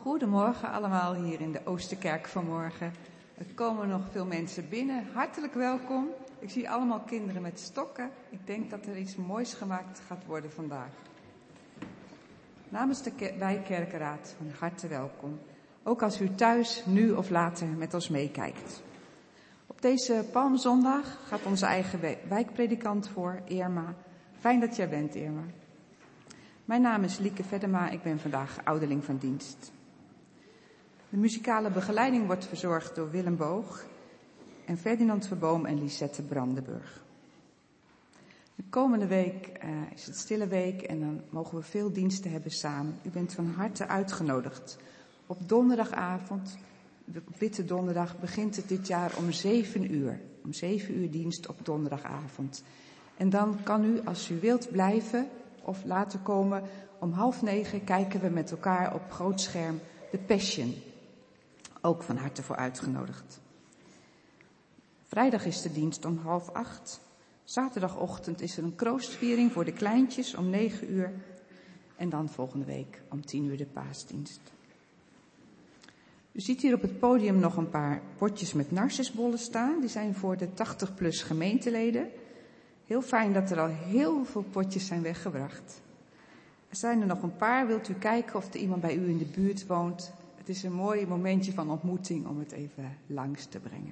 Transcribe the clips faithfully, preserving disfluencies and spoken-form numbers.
Goedemorgen allemaal hier in de Oosterkerk vanmorgen. Er komen nog veel mensen binnen. Hartelijk welkom. Ik zie allemaal kinderen met stokken. Ik denk dat er iets moois gemaakt gaat worden vandaag. Namens de wijkkerkenraad van harte welkom. Ook als u thuis, nu of later met ons meekijkt. Op deze Palmzondag gaat onze eigen wijkpredikant voor, Irma. Fijn dat jij bent, Irma. Mijn naam is Lieke Veddema, ik ben vandaag ouderling van dienst. De muzikale begeleiding wordt verzorgd door Willem Boog en Ferdinand Verboom en Lisette Brandenburg. De komende week uh, is het stille week en dan mogen we veel diensten hebben samen. U bent van harte uitgenodigd. Op donderdagavond, op Witte Donderdag, begint het dit jaar om zeven uur. Om zeven uur dienst op donderdagavond. En dan kan u, als u wilt, blijven of later komen. Om half negen kijken we met elkaar op groot scherm de Passion. Ook van harte voor uitgenodigd. Vrijdag is de dienst om half acht. Zaterdagochtend is er een kroostviering voor de kleintjes om negen uur. En dan volgende week om tien uur de paasdienst. U ziet hier op het podium nog een paar potjes met narcisbollen staan. Die zijn voor de tachtig plus gemeenteleden. Heel fijn dat er al heel veel potjes zijn weggebracht. Er zijn er nog een paar. Wilt u kijken of er iemand bij u in de buurt woont? Het is een mooi momentje van ontmoeting om het even langs te brengen.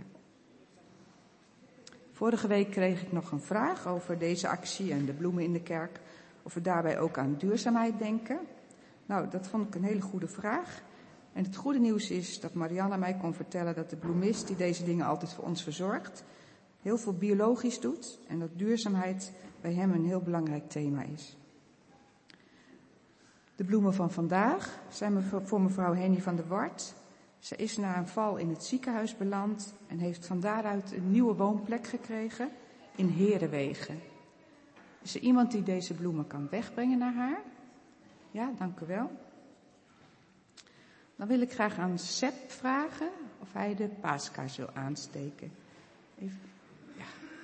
Vorige week kreeg ik nog een vraag over deze actie en de bloemen in de kerk. Of we daarbij ook aan duurzaamheid denken. Nou, dat vond ik een hele goede vraag. En het goede nieuws is dat Marianne mij kon vertellen dat de bloemist die deze dingen altijd voor ons verzorgt, heel veel biologisch doet en dat duurzaamheid bij hem een heel belangrijk thema is. De bloemen van vandaag zijn voor mevrouw Henny van der Wart. Ze is na een val in het ziekenhuis beland en heeft van daaruit een nieuwe woonplek gekregen in Herenwegen. Is er iemand die deze bloemen kan wegbrengen naar haar? Ja, dank u wel. Dan wil ik graag aan Sepp vragen of hij de paaskaars wil aansteken. Even. Ja.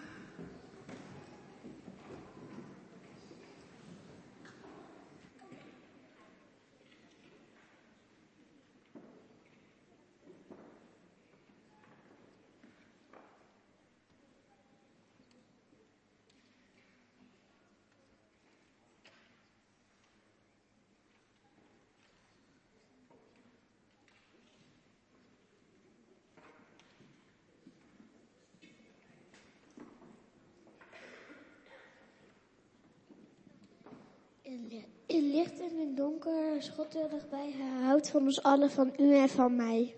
In licht en in donker, schotten dichtbij, hij houdt van ons allen, van u en van mij.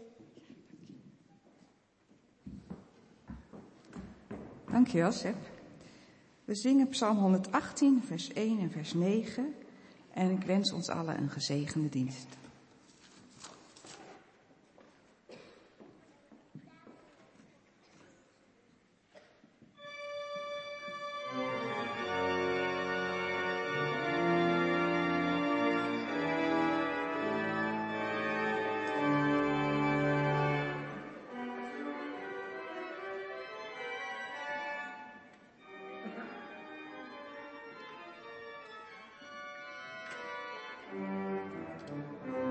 Dankjewel, Sepp. We zingen Psalm honderdachttien, vers één en vers negen. En ik wens ons allen een gezegende dienst. Thank you.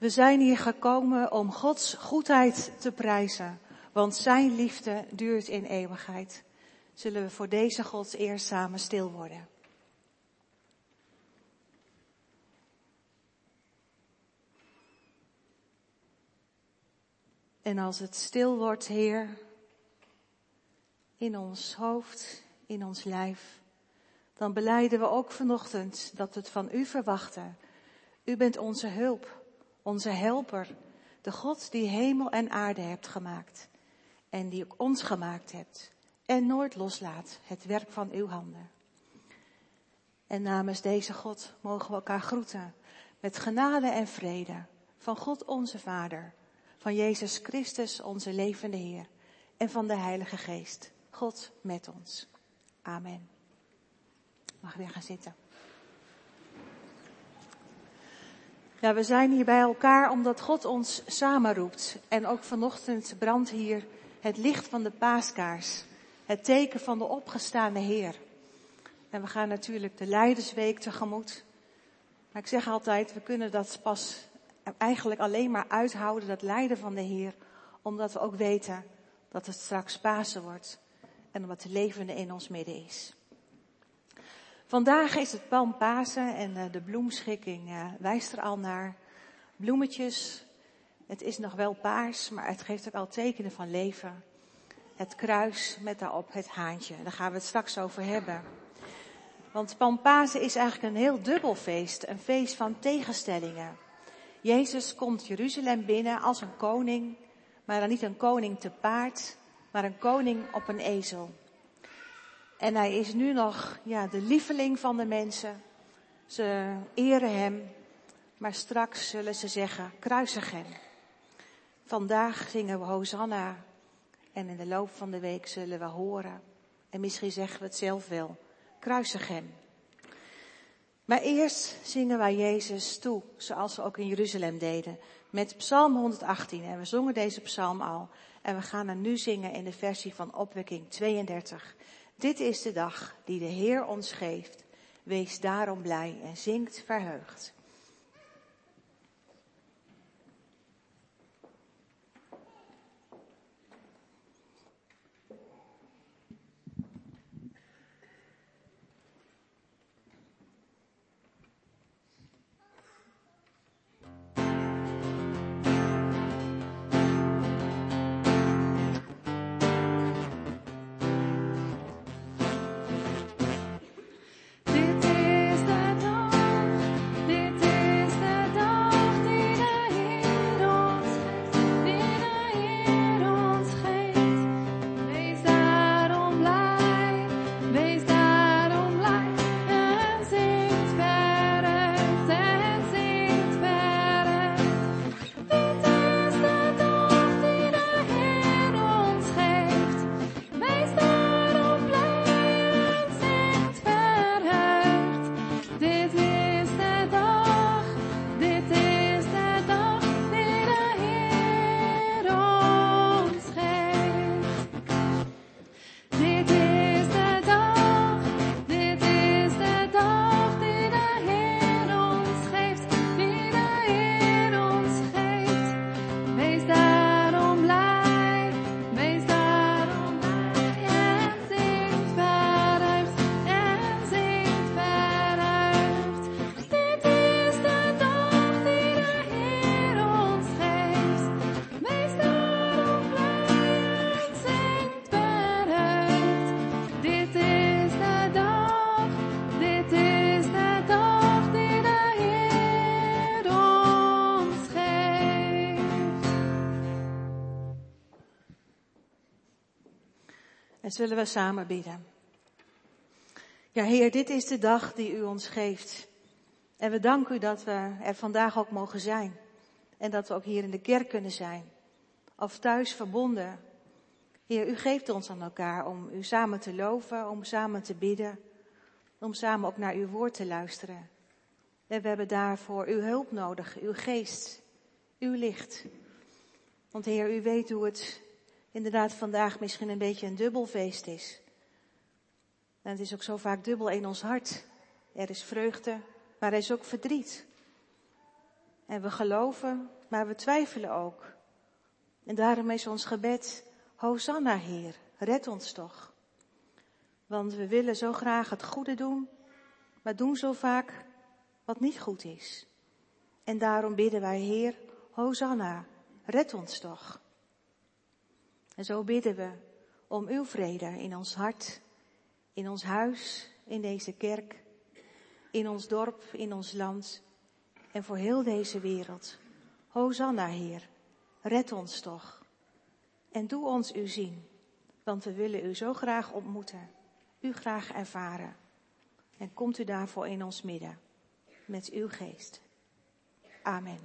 We zijn hier gekomen om Gods goedheid te prijzen, want zijn liefde duurt in eeuwigheid. Zullen we voor deze Gods eer samen stil worden. En als het stil wordt, Heer, in ons hoofd, in ons lijf, dan belijden we ook vanochtend dat we het van u verwachten. U bent onze hulp, onze helper, de God die hemel en aarde hebt gemaakt en die ook ons gemaakt hebt en nooit loslaat het werk van uw handen. En namens deze God mogen we elkaar groeten met genade en vrede van God onze Vader, van Jezus Christus onze levende Heer en van de Heilige Geest, God met ons. Amen. Mag weer gaan zitten. Ja, we zijn hier bij elkaar omdat God ons samenroept. En ook vanochtend brandt hier het licht van de paaskaars. Het teken van de opgestane Heer. En we gaan natuurlijk de Lijdersweek tegemoet. Maar ik zeg altijd, we kunnen dat pas eigenlijk alleen maar uithouden, dat lijden van de Heer. Omdat we ook weten dat het straks Pasen wordt. En omdat de levende in ons midden is. Vandaag is het Palmpasen en de bloemschikking wijst er al naar. Bloemetjes, het is nog wel paars, maar het geeft ook al tekenen van leven. Het kruis met daarop het haantje, daar gaan we het straks over hebben. Want Palmpasen is eigenlijk een heel dubbel feest, een feest van tegenstellingen. Jezus komt Jeruzalem binnen als een koning, maar dan niet een koning te paard, maar een koning op een ezel. En hij is nu nog ja, de lieveling van de mensen. Ze eren hem, maar straks zullen ze zeggen, kruisig hem. Vandaag zingen we Hosanna en in de loop van de week zullen we horen. En misschien zeggen we het zelf wel, kruisig hem. Maar eerst zingen wij Jezus toe, zoals we ook in Jeruzalem deden, met Psalm honderdachttien. En we zongen deze psalm al en we gaan hem nu zingen in de versie van Opwekking tweeëndertig. Dit is de dag die de Heer ons geeft. Wees daarom blij en zingt verheugd. En zullen we samen bidden. Ja, Heer, dit is de dag die u ons geeft. En we danken u dat we er vandaag ook mogen zijn. En dat we ook hier in de kerk kunnen zijn. Of thuis verbonden. Heer, u geeft ons aan elkaar om u samen te loven, om samen te bidden. Om samen ook naar uw woord te luisteren. En we hebben daarvoor uw hulp nodig, uw geest, uw licht. Want Heer, u weet hoe het inderdaad vandaag misschien een beetje een dubbel feest is. En het is ook zo vaak dubbel in ons hart. Er is vreugde, maar er is ook verdriet. En we geloven maar we twijfelen ook. En daarom is ons gebed, Hosanna Heer, red ons toch. Want we willen zo graag het goede doen, maar doen zo vaak wat niet goed is. En daarom bidden wij, Heer, Hosanna, red ons toch. En zo bidden we om uw vrede in ons hart, in ons huis, in deze kerk, in ons dorp, in ons land en voor heel deze wereld. Hosanna, Heer, red ons toch. En doe ons u zien, want we willen u zo graag ontmoeten, u graag ervaren. En komt u daarvoor in ons midden, met uw geest. Amen.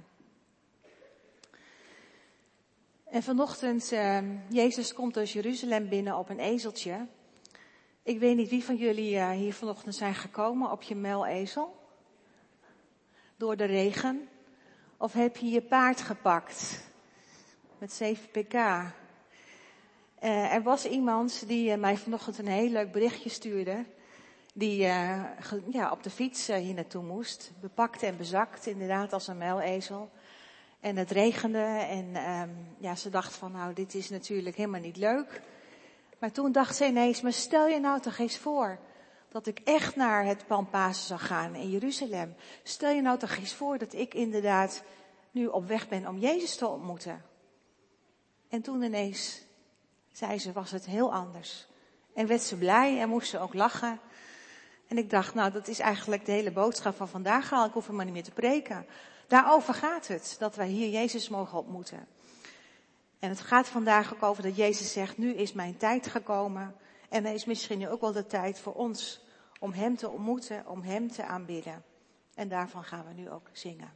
En vanochtend, uh, Jezus komt dus Jeruzalem binnen op een ezeltje. Ik weet niet wie van jullie uh, hier vanochtend zijn gekomen op je muilezel. Door de regen. Of heb je je paard gepakt. Met zeven pk. Uh, er was iemand die uh, mij vanochtend een heel leuk berichtje stuurde. Die uh, ge, ja, op de fiets uh, hier naartoe moest. Bepakt en bezakt, inderdaad als een muilezel. En het regende en um, ja, ze dacht van nou, dit is natuurlijk helemaal niet leuk. Maar toen dacht ze ineens, maar stel je nou toch eens voor dat ik echt naar het Pasen zou gaan in Jeruzalem. Stel je nou toch eens voor dat ik inderdaad nu op weg ben om Jezus te ontmoeten. En toen ineens, zei ze, was het heel anders. En werd ze blij en moest ze ook lachen. En ik dacht, nou dat is eigenlijk de hele boodschap van vandaag al. Ik hoef er maar niet meer te preken. Daarover gaat het, dat wij hier Jezus mogen ontmoeten. En het gaat vandaag ook over dat Jezus zegt, nu is mijn tijd gekomen. En er is misschien nu ook wel de tijd voor ons om hem te ontmoeten, om hem te aanbidden. En daarvan gaan we nu ook zingen.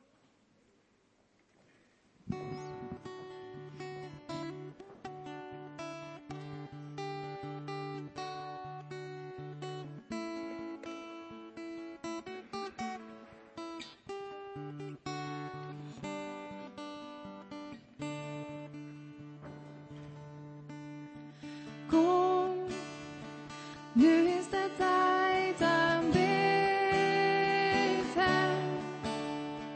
Nu is de tijd aanbidden.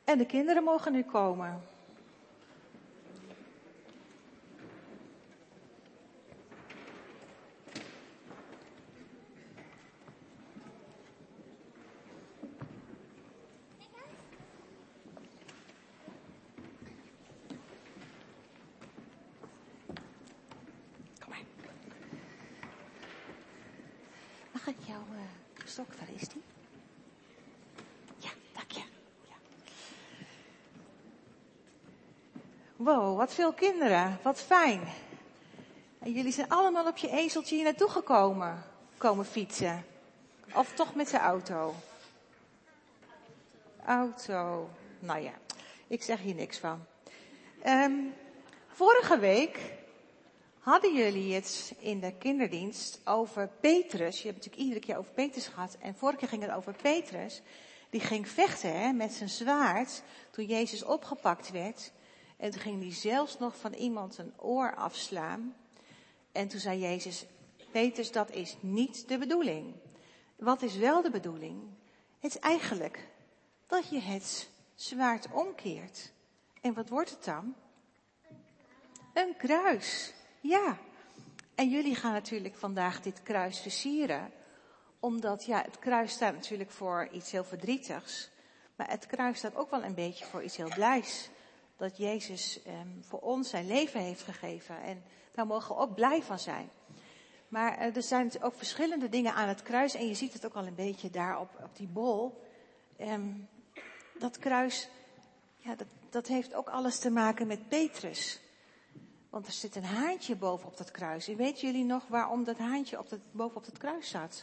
En de kinderen mogen nu komen. Mag ik jouw uh, stok, waar is die? Ja, dank je. Ja. Wow, wat veel kinderen. Wat fijn. En jullie zijn allemaal op je ezeltje hier naartoe gekomen. Komen fietsen. Of toch met de auto? Auto. Nou ja, ik zeg hier niks van. Um, vorige week hadden jullie het in de kinderdienst over Petrus. Je hebt natuurlijk iedere keer over Petrus gehad. En vorige keer ging het over Petrus. Die ging vechten hè, met zijn zwaard toen Jezus opgepakt werd. En toen ging hij zelfs nog van iemand een oor afslaan. En toen zei Jezus, Petrus, dat is niet de bedoeling. Wat is wel de bedoeling? Het is eigenlijk dat je het zwaard omkeert. En wat wordt het dan? Een kruis. Ja. En jullie gaan natuurlijk vandaag dit kruis versieren. Omdat, ja, het kruis staat natuurlijk voor iets heel verdrietigs. Maar het kruis staat ook wel een beetje voor iets heel blijs. Dat Jezus um, voor ons zijn leven heeft gegeven. En daar mogen we ook blij van zijn. Maar uh, er zijn ook verschillende dingen aan het kruis. En je ziet het ook al een beetje daar op, op die bol. Um, dat kruis, ja, dat, dat heeft ook alles te maken met Petrus. Want er zit een haantje bovenop dat kruis. En weten jullie nog waarom dat haantje op dat, bovenop dat kruis zat?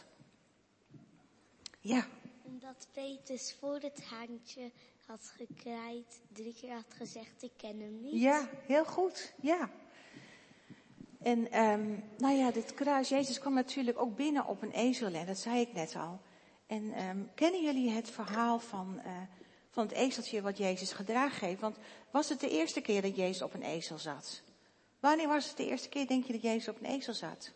Ja. Omdat Petrus voor het haantje had gekraaid, drie keer had gezegd, ik ken hem niet. Ja, heel goed, ja. En um, nou ja, dit kruis, Jezus kwam natuurlijk ook binnen op een ezel, en dat zei ik net al. En um, kennen jullie het verhaal van, uh, van het ezeltje wat Jezus gedragen heeft? Want was het de eerste keer dat Jezus op een ezel zat? Wanneer was het de eerste keer, denk je, dat Jezus op een ezel zat?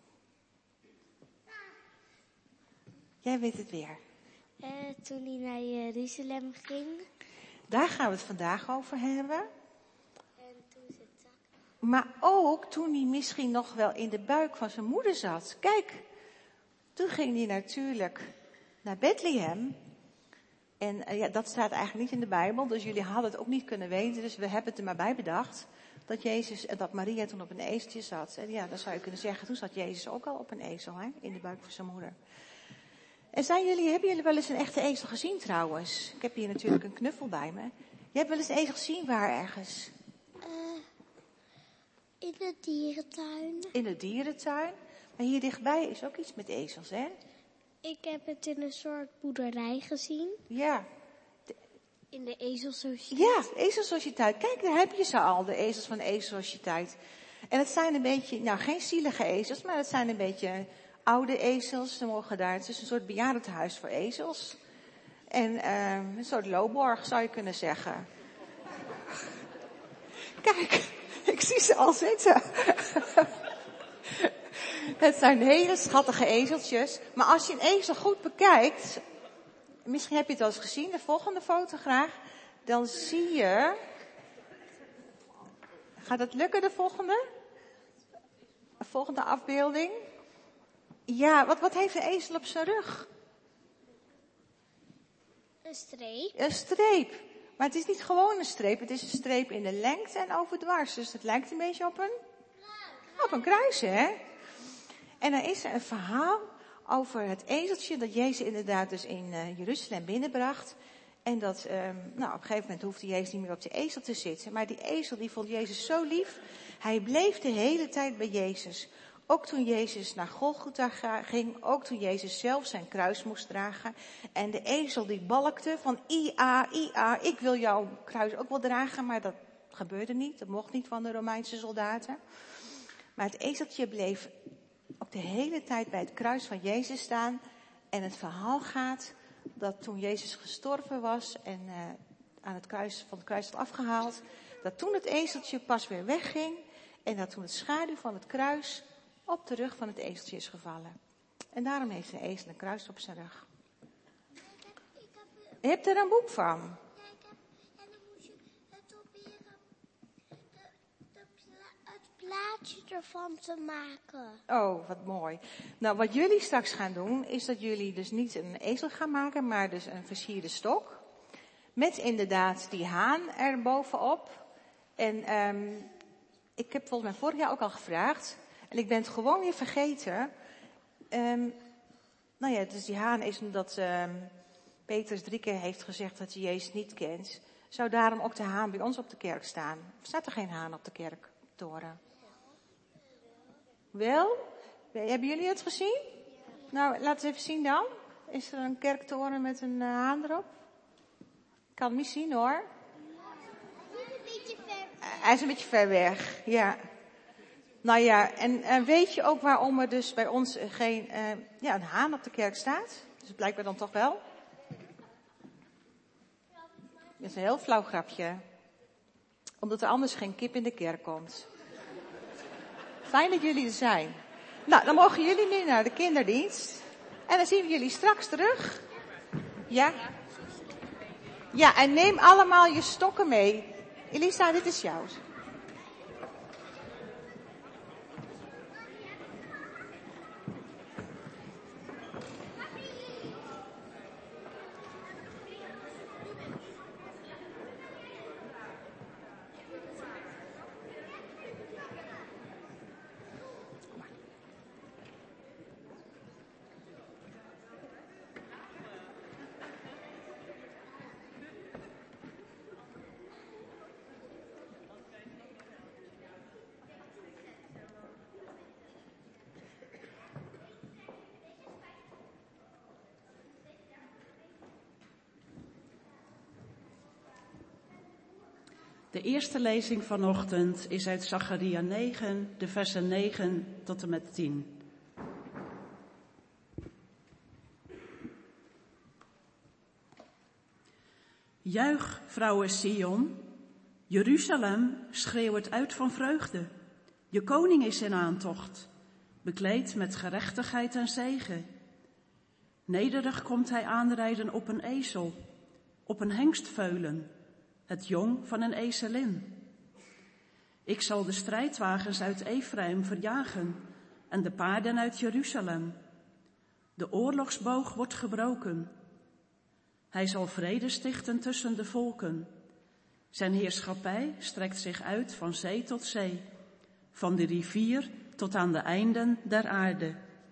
Jij weet het weer. Uh, toen hij naar Jeruzalem ging. Daar gaan we het vandaag over hebben. En toen ze zag. Maar ook toen hij misschien nog wel in de buik van zijn moeder zat. Kijk, toen ging hij natuurlijk naar Bethlehem. En uh, ja, dat staat eigenlijk niet in de Bijbel, dus jullie hadden het ook niet kunnen weten. Dus we hebben het er maar bij bedacht. Dat Jezus en dat Maria toen op een ezeltje zat. En ja, dan zou je kunnen zeggen, toen zat Jezus ook al op een ezel, hè, in de buik van zijn moeder. En zijn jullie, hebben jullie wel eens een echte ezel gezien trouwens? Ik heb hier natuurlijk een knuffel bij me. Je hebt wel eens een ezel gezien, waar ergens? Uh, in de dierentuin. In de dierentuin. Maar hier dichtbij is ook iets met ezels, hè? Ik heb het in een soort boerderij gezien. Ja. In de ezelsociëteit. Ja, ezelsociëteit. Kijk, daar heb je ze al, de ezels van de ezelsociëteit. En het zijn een beetje, nou geen zielige ezels, maar het zijn een beetje oude ezels. Ze mogen daar, het is een soort bejaardentehuis voor ezels. En uh, een soort loopborg zou je kunnen zeggen. Kijk, ik zie ze al zitten. Het zijn hele schattige ezeltjes. Maar als je een ezel goed bekijkt, misschien heb je het al eens gezien, de volgende foto graag. Dan zie je, gaat het lukken de volgende? De volgende afbeelding. Ja, wat, wat heeft een ezel op zijn rug? Een streep. Een streep. Maar het is niet gewoon een streep, het is een streep in de lengte en overdwars. Dus het lijkt een beetje op een, op een kruis, hè? En dan is er een verhaal over het ezeltje dat Jezus inderdaad dus in uh, Jeruzalem binnenbracht. En dat, um, nou, op een gegeven moment hoefde Jezus niet meer op de ezel te zitten. Maar die ezel die vond Jezus zo lief. Hij bleef de hele tijd bij Jezus. Ook toen Jezus naar Golgotha ging, ook toen Jezus zelf zijn kruis moest dragen. En de ezel die balkte van Ia, Ia, ik wil jouw kruis ook wel dragen. Maar dat gebeurde niet, dat mocht niet van de Romeinse soldaten. Maar het ezeltje bleef ook de hele tijd bij het kruis van Jezus staan. En het verhaal gaat dat toen Jezus gestorven was en uh, aan het kruis, van het kruis had afgehaald, dat toen het ezeltje pas weer wegging en dat toen het schaduw van het kruis op de rug van het ezeltje is gevallen. En daarom heeft de ezel een kruis op zijn rug. Je hebt er een boek van? plaatje ervan te maken. Oh, wat mooi. Nou, wat jullie straks gaan doen, is dat jullie dus niet een ezel gaan maken, maar dus een versierde stok. Met inderdaad die haan er bovenop. En um, ik heb volgens mij vorig jaar ook al gevraagd. En ik ben het gewoon weer vergeten. Um, nou ja, dus die haan is omdat um, Petrus drie keer heeft gezegd dat hij Jezus niet kent. Zou daarom ook de haan bij ons op de kerk staan? Of staat er geen haan op de kerktoren? Wel? Hebben jullie het gezien? Nou, laat eens even zien dan. Is er een kerktoren met een uh, haan erop? Ik kan hem niet zien hoor. Hij is een beetje ver weg, ja. Nou ja, en, en weet je ook waarom er dus bij ons geen, uh, ja, een haan op de kerk staat? Dus blijkbaar dan toch wel. Dat is een heel flauw grapje. Omdat er anders geen kip in de kerk komt. Fijn dat jullie er zijn. Nou, dan mogen jullie nu naar de kinderdienst. En dan zien we jullie straks terug. Ja? Ja, en neem allemaal je stokken mee. Elisa, dit is jouw. De eerste lezing vanochtend is uit Zacharia negen, de versen negen tot en met tien. Juich, vrouwen Sion, Jeruzalem, schreeuw het uit van vreugde. Je koning is in aantocht, bekleed met gerechtigheid en zegen. Nederig komt hij aanrijden op een ezel, op een hengstveulen, het jong van een ezelin. Ik zal de strijdwagens uit Efraïm verjagen en de paarden uit Jeruzalem. De oorlogsboog wordt gebroken. Hij zal vrede stichten tussen de volken. Zijn heerschappij strekt zich uit van zee tot zee, van de rivier tot aan de einden der aarde.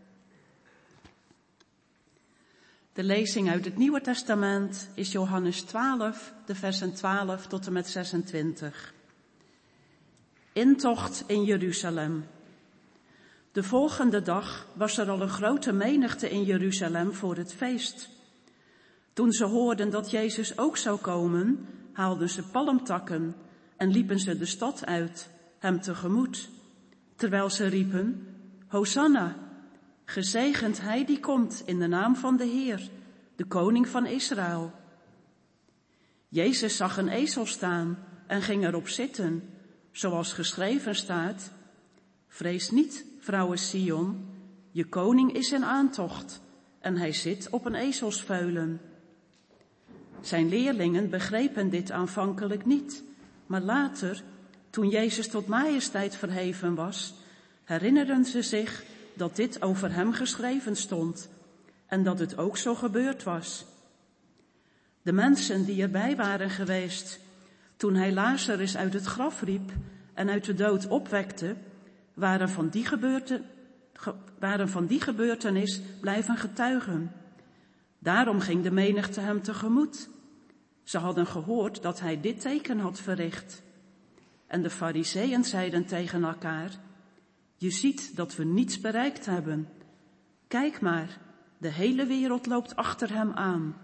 De lezing uit het Nieuwe Testament is Johannes twaalf, de versen twaalf tot en met zesentwintig. Intocht in Jeruzalem. De volgende dag was er al een grote menigte in Jeruzalem voor het feest. Toen ze hoorden dat Jezus ook zou komen, haalden ze palmtakken en liepen ze de stad uit, hem tegemoet. Terwijl ze riepen, Hosanna, gezegend hij die komt in de naam van de Heer, de koning van Israël. Jezus zag een ezel staan en ging erop zitten, zoals geschreven staat, vrees niet, vrouwen Sion, je koning is in aantocht en hij zit op een ezelsveulen. Zijn leerlingen begrepen dit aanvankelijk niet, maar later, toen Jezus tot majesteit verheven was, herinnerden ze zich dat dit over hem geschreven stond en dat het ook zo gebeurd was. De mensen die erbij waren geweest toen hij Lazarus uit het graf riep en uit de dood opwekte, waren van die, gebeurte, ge, waren van die gebeurtenis blijven getuigen. Daarom ging de menigte hem tegemoet. Ze hadden gehoord dat hij dit teken had verricht. En de Farizeeën zeiden tegen elkaar, je ziet dat we niets bereikt hebben. Kijk maar, de hele wereld loopt achter hem aan.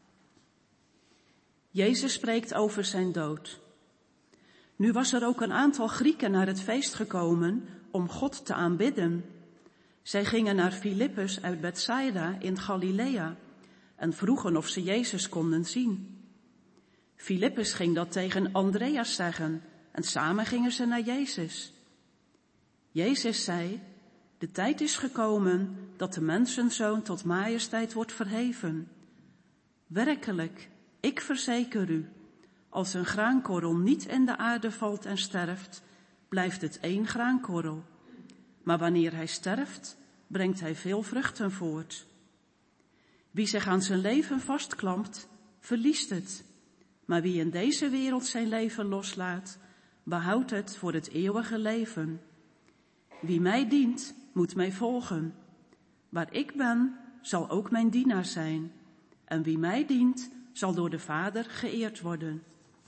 Jezus spreekt over zijn dood. Nu was er ook een aantal Grieken naar het feest gekomen om God te aanbidden. Zij gingen naar Filippus uit Bethsaida in Galilea en vroegen of ze Jezus konden zien. Filippus ging dat tegen Andreas zeggen en samen gingen ze naar Jezus. Jezus zei, de tijd is gekomen dat de mensenzoon tot majesteit wordt verheven. Werkelijk, ik verzeker u, als een graankorrel niet in de aarde valt en sterft, blijft het één graankorrel. Maar wanneer hij sterft, brengt hij veel vruchten voort. Wie zich aan zijn leven vastklampt, verliest het. Maar wie in deze wereld zijn leven loslaat, behoudt het voor het eeuwige leven. Wie mij dient, moet mij volgen. Waar ik ben, zal ook mijn dienaar zijn. En wie mij dient, zal door de Vader geëerd worden.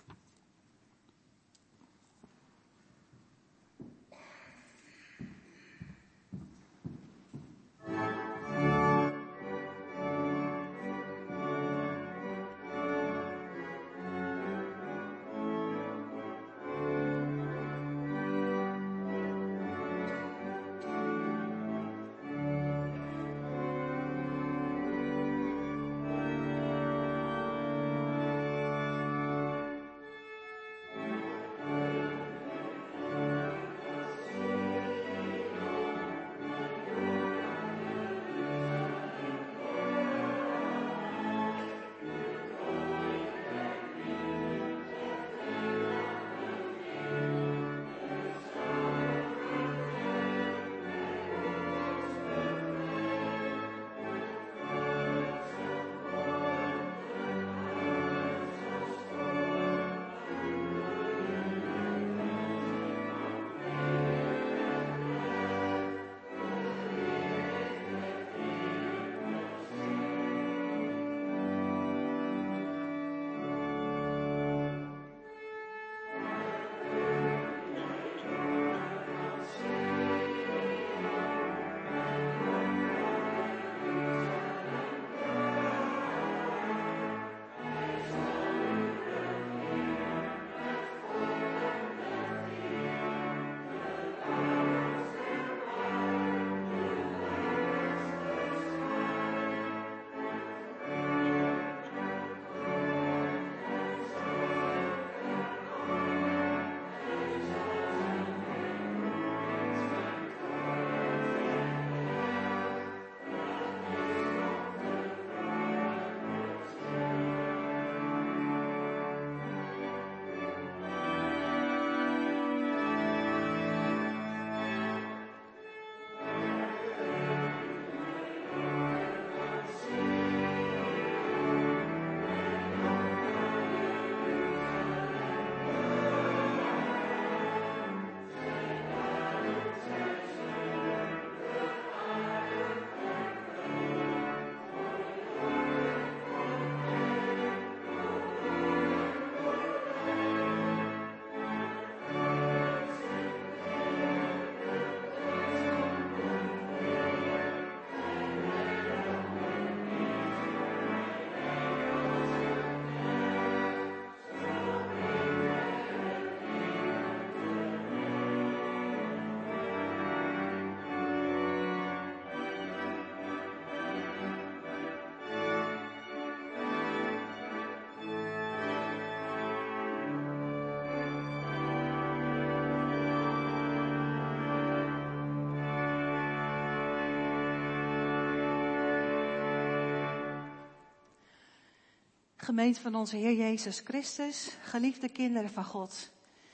Gemeente van onze Heer Jezus Christus, geliefde kinderen van God.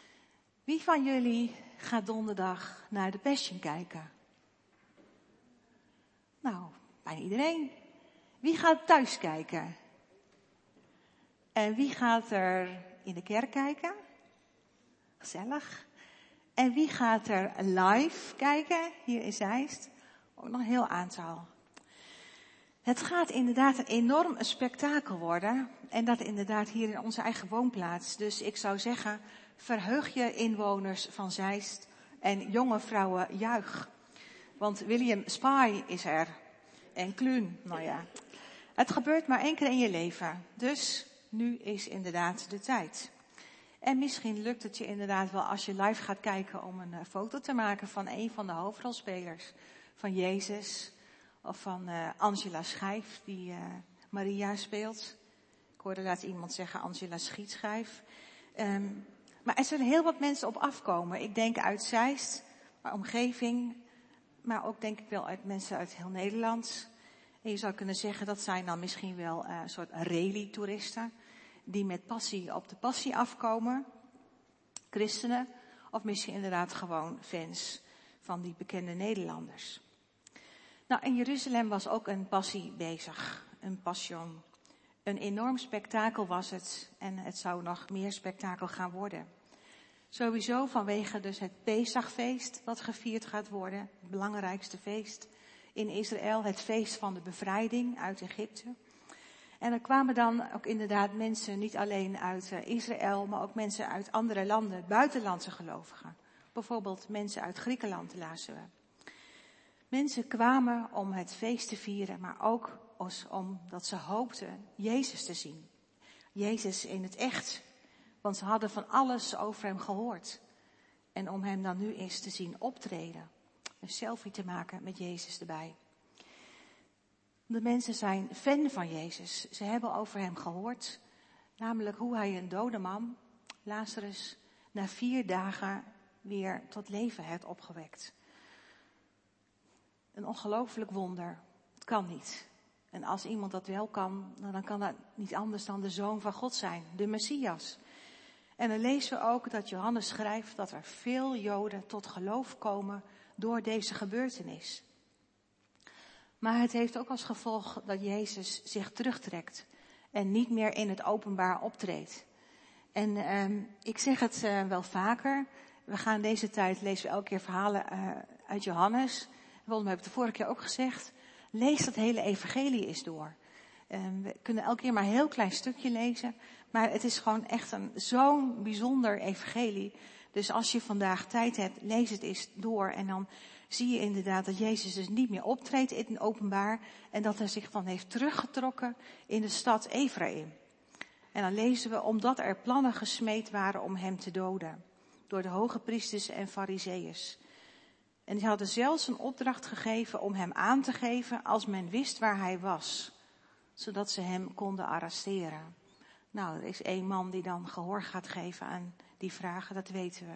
Wie van jullie gaat donderdag naar de Passion kijken? Nou, bijna iedereen. Wie gaat thuis kijken? En wie gaat er in de kerk kijken? Gezellig. En wie gaat er live kijken, hier in Zeist? Ook nog een heel aantal. Het gaat inderdaad een enorm spektakel worden. En dat inderdaad hier in onze eigen woonplaats. Dus ik zou zeggen, verheug je inwoners van Zeist. En jonge vrouwen, juich. Want William Spy is er. En Kluun, nou ja. Het gebeurt maar één keer in je leven. Dus nu is inderdaad de tijd. En misschien lukt het je inderdaad wel als je live gaat kijken om een uh, foto te maken van een van de hoofdrolspelers. Van Jezus. Of van uh, Angela Schijf, die uh, Maria speelt. Ik hoorde laatst iemand zeggen Angela Schietschijf. Um, maar er zullen heel wat mensen op afkomen. Ik denk uit Zeist, maar omgeving. Maar ook denk ik wel uit mensen uit heel Nederland. En je zou kunnen zeggen dat zijn dan misschien wel uh, een soort rally-toeristen. Die met passie op de passie afkomen. Christenen Of misschien inderdaad gewoon fans van die bekende Nederlanders. Nou, in Jeruzalem was ook een passie bezig. Een passion. Een enorm spektakel was het. En het zou nog meer spektakel gaan worden. Sowieso vanwege dus het Pesachfeest wat gevierd gaat worden. Het belangrijkste feest in Israël. Het feest van de bevrijding uit Egypte. En er kwamen dan ook inderdaad mensen, niet alleen uit Israël, maar ook mensen uit andere landen, buitenlandse gelovigen. Bijvoorbeeld mensen uit Griekenland, lazen we. Mensen kwamen om het feest te vieren, maar ook omdat ze hoopten Jezus te zien. Jezus in het echt. Want ze hadden van alles over hem gehoord. En om hem dan nu eens te zien optreden. Een selfie te maken met Jezus erbij. De mensen zijn fan van Jezus. Ze hebben over hem gehoord. Namelijk hoe hij een dode man, Lazarus, na vier dagen weer tot leven heeft opgewekt. Een ongelooflijk wonder. Het kan niet. En als iemand dat wel kan, dan kan dat niet anders dan de Zoon van God zijn. De Messias. En dan lezen we ook dat Johannes schrijft dat er veel Joden tot geloof komen door deze gebeurtenis. Maar het heeft ook als gevolg dat Jezus zich terugtrekt en niet meer in het openbaar optreedt. En eh, ik zeg het uh, wel vaker. We gaan deze tijd, lezen we elke keer verhalen uh, uit Johannes. Volgens mij heb ik de vorige keer ook gezegd. Lees dat hele evangelie eens door. Uh, we kunnen elke keer maar een heel klein stukje lezen. Maar het is gewoon echt een zo'n bijzonder evangelie. Dus als je vandaag tijd hebt, lees het eens door. En dan zie je inderdaad dat Jezus dus niet meer optreedt in het openbaar. En dat hij zich dan heeft teruggetrokken in de stad Ephraim. En dan lezen we, omdat er plannen gesmeed waren om hem te doden. Door de hoge priesters en farizeeërs. En die hadden zelfs een opdracht gegeven om hem aan te geven als men wist waar hij was. Zodat ze hem konden arresteren. Nou, er is één man die dan gehoor gaat geven aan die vragen, dat weten we.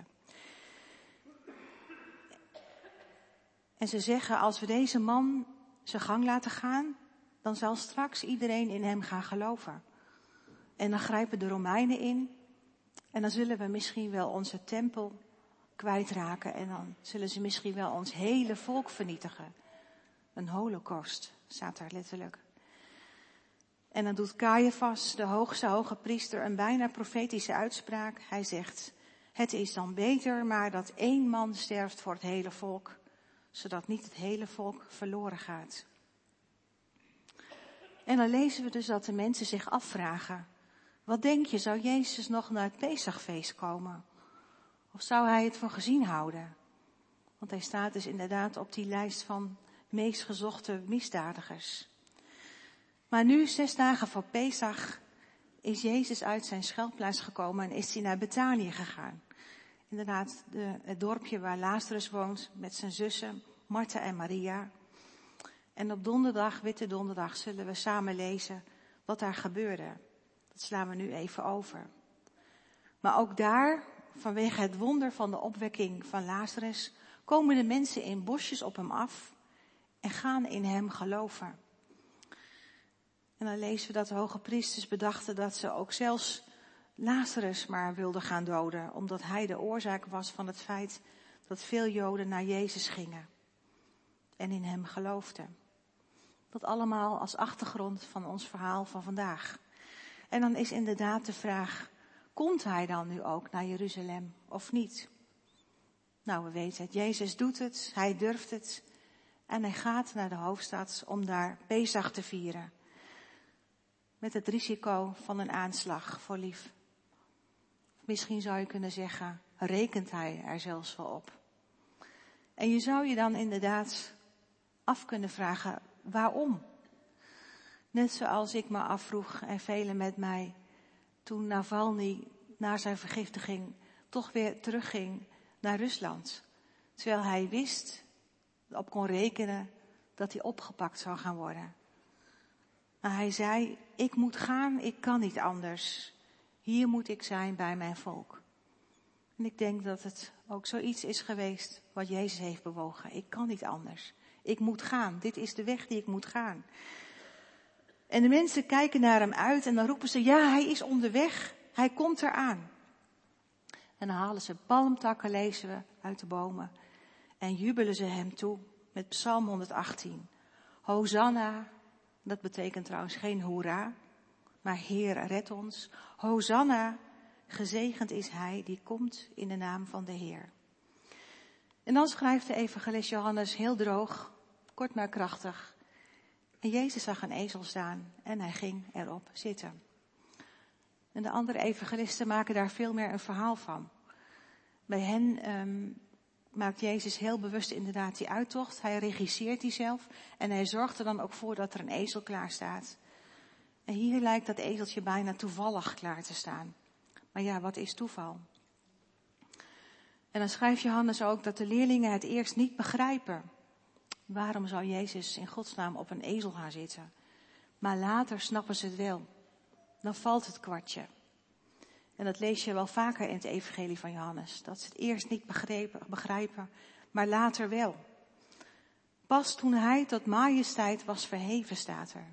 En ze zeggen, als we deze man zijn gang laten gaan, dan zal straks iedereen in hem gaan geloven. En dan grijpen de Romeinen in. En dan zullen we misschien wel onze tempel kwijtraken. En dan zullen ze misschien wel ons hele volk vernietigen. Een holocaust, staat daar letterlijk. En dan doet Caiaphas, de hoogste hoge priester, een bijna profetische uitspraak. Hij zegt, het is dan beter maar dat één man sterft voor het hele volk. Zodat niet het hele volk verloren gaat. En dan lezen we dus dat de mensen zich afvragen. Wat denk je, zou Jezus nog naar het Pesachfeest komen? Of zou hij het voor gezien houden? Want hij staat dus inderdaad op die lijst van meest gezochte misdadigers. Maar nu, zes dagen voor Pesach, is Jezus uit zijn schuilplaats gekomen en is hij naar Betanië gegaan. Inderdaad, de, het dorpje waar Lazarus woont met zijn zussen, Martha en Maria. En op donderdag, Witte Donderdag, zullen we samen lezen wat daar gebeurde. Dat slaan we nu even over. Maar ook daar, vanwege het wonder van de opwekking van Lazarus, komen de mensen in bosjes op hem af en gaan in hem geloven. En dan lezen we dat de hoge priesters bedachten dat ze ook zelfs Lazarus maar wilden gaan doden, omdat hij de oorzaak was van het feit dat veel Joden naar Jezus gingen en in hem geloofden. Dat allemaal als achtergrond van ons verhaal van vandaag. En dan is inderdaad de vraag, komt hij dan nu ook naar Jeruzalem of niet? Nou, we weten het, Jezus doet het, hij durft het en hij gaat naar de hoofdstad om daar Pesach te vieren. Met het risico van een aanslag voor lief. Misschien zou je kunnen zeggen, rekent hij er zelfs wel op. En je zou je dan inderdaad af kunnen vragen, waarom? Net zoals ik me afvroeg en velen met mij, toen Navalny na zijn vergiftiging toch weer terugging naar Rusland. Terwijl hij wist, op kon rekenen, dat hij opgepakt zou gaan worden. Maar hij zei, ik moet gaan, ik kan niet anders. Hier moet ik zijn bij mijn volk. En ik denk dat het ook zoiets is geweest wat Jezus heeft bewogen. Ik kan niet anders. Ik moet gaan. Dit is de weg die ik moet gaan. En de mensen kijken naar hem uit en dan roepen ze, ja, hij is onderweg. Hij komt eraan. En dan halen ze palmtakken, lezen we, uit de bomen. En jubelen ze hem toe met Psalm honderdachttien. Hosanna, dat betekent trouwens geen hoera, maar Heer, red ons. Hosanna, gezegend is hij die komt in de naam van de Heer. En dan schrijft de evangelist Johannes heel droog, kort maar krachtig. En Jezus zag een ezel staan en hij ging erop zitten. En de andere evangelisten maken daar veel meer een verhaal van. Bij hen um, maakt Jezus heel bewust inderdaad die uittocht. Hij regisseert die zelf en hij zorgt er dan ook voor dat er een ezel klaar staat. En hier lijkt dat ezeltje bijna toevallig klaar te staan. Maar ja, wat is toeval? En dan schrijft Johannes ook dat de leerlingen het eerst niet begrijpen. Waarom zou Jezus in godsnaam op een ezel gaan zitten? Maar later snappen ze het wel. Dan valt het kwartje. En dat lees je wel vaker in het evangelie van Johannes. Dat ze het eerst niet begrepen, begrijpen, maar later wel. Pas toen hij tot majesteit was verheven, staat er.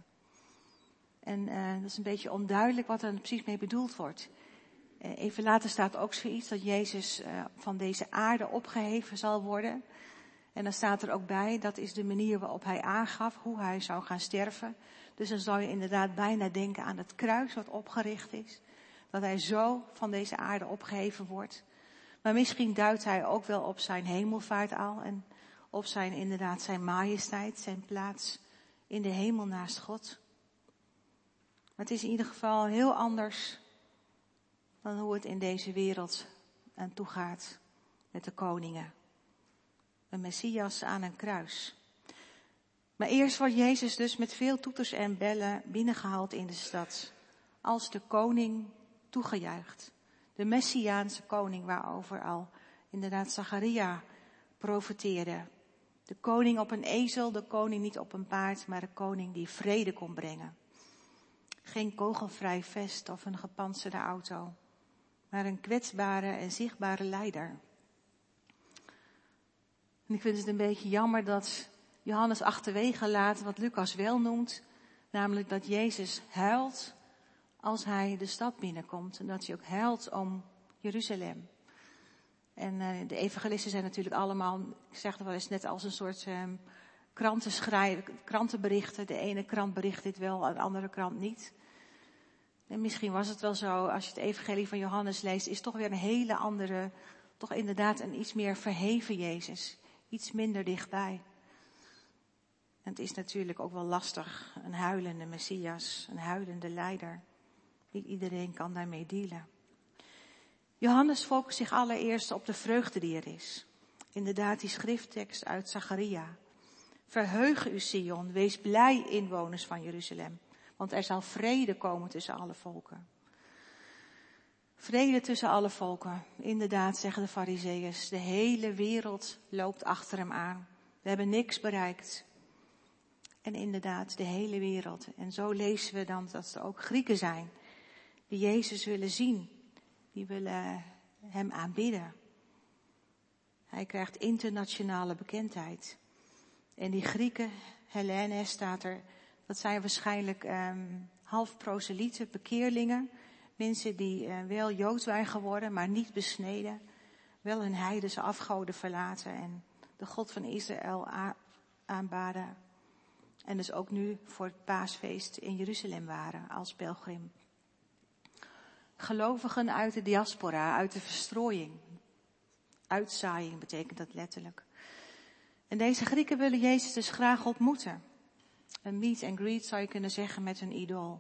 En uh, dat is een beetje onduidelijk wat er precies mee bedoeld wordt. Uh, even later staat ook zoiets dat Jezus uh, van deze aarde opgeheven zal worden. En dan staat er ook bij, dat is de manier waarop hij aangaf hoe hij zou gaan sterven. Dus dan zou je inderdaad bijna denken aan het kruis wat opgericht is. Dat hij zo van deze aarde opgeheven wordt. Maar misschien duidt hij ook wel op zijn hemelvaart al. En op zijn inderdaad zijn majesteit, zijn plaats in de hemel naast God. Maar het is in ieder geval heel anders dan hoe het in deze wereld aan toe gaat met de koningen. Een Messias aan een kruis. Maar eerst wordt Jezus dus met veel toeters en bellen binnengehaald in de stad. Als de koning toegejuicht. De Messiaanse koning waarover al inderdaad Zacharia profeteerde. De koning op een ezel, de koning niet op een paard, maar de koning die vrede kon brengen. Geen kogelvrij vest of een gepantserde auto, maar een kwetsbare en zichtbare leider. En ik vind het een beetje jammer dat Johannes achterwege laat wat Lucas wel noemt, namelijk dat Jezus huilt als hij de stad binnenkomt en dat hij ook huilt om Jeruzalem. En uh, de evangelisten zijn natuurlijk allemaal, ik zeg het wel eens net als een soort um, krantenschrijven, krantenberichten. De ene krant bericht dit wel, de andere krant niet. En misschien was het wel zo, als je het evangelie van Johannes leest, is toch weer een hele andere, toch inderdaad een iets meer verheven Jezus. Iets minder dichtbij. En het is natuurlijk ook wel lastig, een huilende Messias, een huilende leider. Niet iedereen kan daarmee dealen. Johannes focust zich allereerst op de vreugde die er is. Inderdaad, die schrifttekst uit Zacharia. Verheug u, Sion, wees blij, inwoners van Jeruzalem. Want er zal vrede komen tussen alle volken. Vrede tussen alle volken. Inderdaad, zeggen de Farizeeërs, de hele wereld loopt achter hem aan. We hebben niks bereikt. En inderdaad, de hele wereld. En zo lezen we dan dat er ook Grieken zijn die Jezus willen zien. Die willen hem aanbidden. Hij krijgt internationale bekendheid. En die Grieken, Hellenes staat er, dat zijn waarschijnlijk um, half proselieten, bekeerlingen. Mensen die uh, wel Joods waren geworden, maar niet besneden. Wel hun heidense afgoden verlaten en de God van Israël a- aanbaden. En dus ook nu voor het paasfeest in Jeruzalem waren als pelgrim. Gelovigen uit de diaspora, uit de verstrooiing. Uitzaaiing betekent dat letterlijk. En deze Grieken willen Jezus dus graag ontmoeten. Een meet and greet zou je kunnen zeggen met hun idool.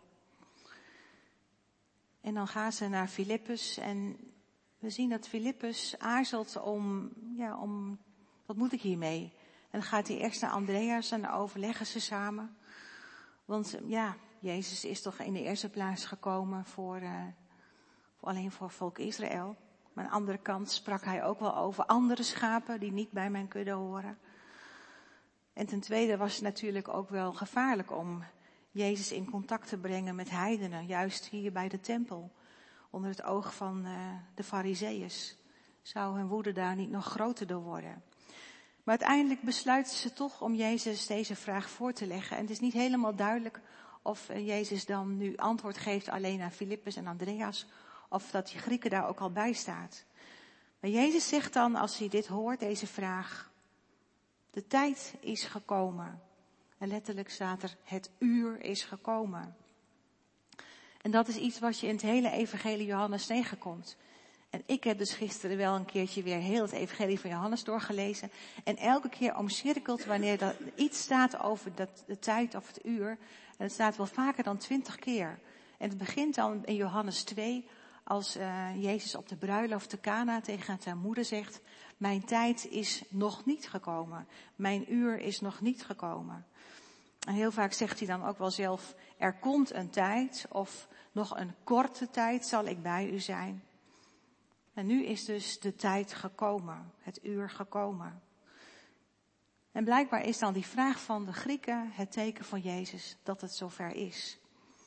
En dan gaan ze naar Filippus en we zien dat Filippus aarzelt om, ja, om, wat moet ik hiermee? En dan gaat hij eerst naar Andreas en dan overleggen ze samen. Want ja, Jezus is toch in de eerste plaats gekomen voor, uh, voor alleen voor volk Israël. Maar aan de andere kant sprak hij ook wel over andere schapen die niet bij mijn kudde horen. En ten tweede was het natuurlijk ook wel gevaarlijk om Jezus in contact te brengen met heidenen, juist hier bij de tempel, onder het oog van uh, de Farizeeërs. Zou hun woede daar niet nog groter door worden? Maar uiteindelijk besluiten ze toch om Jezus deze vraag voor te leggen. En het is niet helemaal duidelijk of uh, Jezus dan nu antwoord geeft alleen aan Filippus en Andreas, of dat die Grieken daar ook al bij staat. Maar Jezus zegt dan, als hij dit hoort, deze vraag: de tijd is gekomen. En letterlijk staat er, het uur is gekomen. En dat is iets wat je in het hele evangelie Johannes tegenkomt. En ik heb dus gisteren wel een keertje weer heel het evangelie van Johannes doorgelezen. En elke keer omcirkeld wanneer er iets staat over dat, de tijd of het uur. En het staat wel vaker dan twintig keer. En het begint dan in Johannes twee, als uh, Jezus op de bruiloft te Kana tegen zijn moeder zegt: mijn tijd is nog niet gekomen. Mijn uur is nog niet gekomen. En heel vaak zegt hij dan ook wel zelf: er komt een tijd, of nog een korte tijd zal ik bij u zijn. En nu is dus de tijd gekomen, het uur gekomen. En blijkbaar is dan die vraag van de Grieken het teken van Jezus dat het zover is.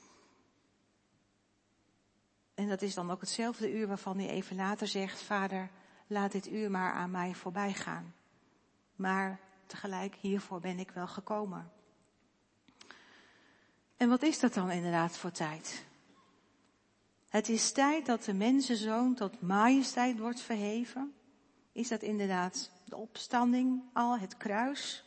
En dat is dan ook hetzelfde uur waarvan hij even later zegt: Vader, laat dit uur maar aan mij voorbij gaan. Maar tegelijk, hiervoor ben ik wel gekomen. En wat is dat dan inderdaad voor tijd? Het is tijd dat de mensenzoon tot majesteit wordt verheven. Is dat inderdaad de opstanding al, het kruis?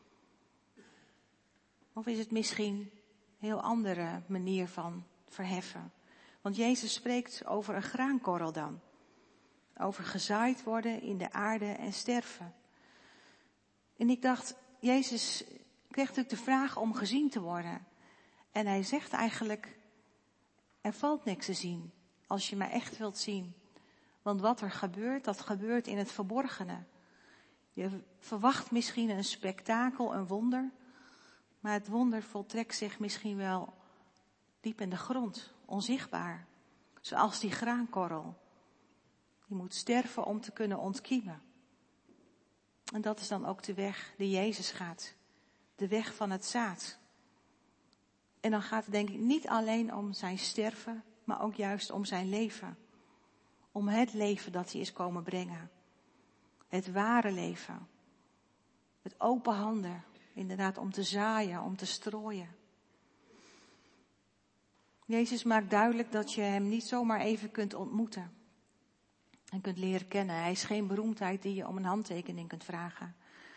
Of is het misschien een heel andere manier van verheffen? Want Jezus spreekt over een graankorrel dan. Over gezaaid worden in de aarde en sterven. En ik dacht, Jezus kreeg natuurlijk de vraag om gezien te worden. En hij zegt eigenlijk: er valt niks te zien als je mij echt wilt zien. Want wat er gebeurt, dat gebeurt in het verborgene. Je verwacht misschien een spektakel, een wonder. Maar het wonder voltrekt zich misschien wel diep in de grond, onzichtbaar. Zoals die graankorrel. Die moet sterven om te kunnen ontkiemen. En dat is dan ook de weg die Jezus gaat. De weg van het zaad. En dan gaat het denk ik niet alleen om zijn sterven, maar ook juist om zijn leven. Om het leven dat hij is komen brengen. Het ware leven. Met open handen. Inderdaad om te zaaien, om te strooien. Jezus maakt duidelijk dat je hem niet zomaar even kunt ontmoeten. En kunt leren kennen. Hij is geen beroemdheid die je om een handtekening kunt vragen.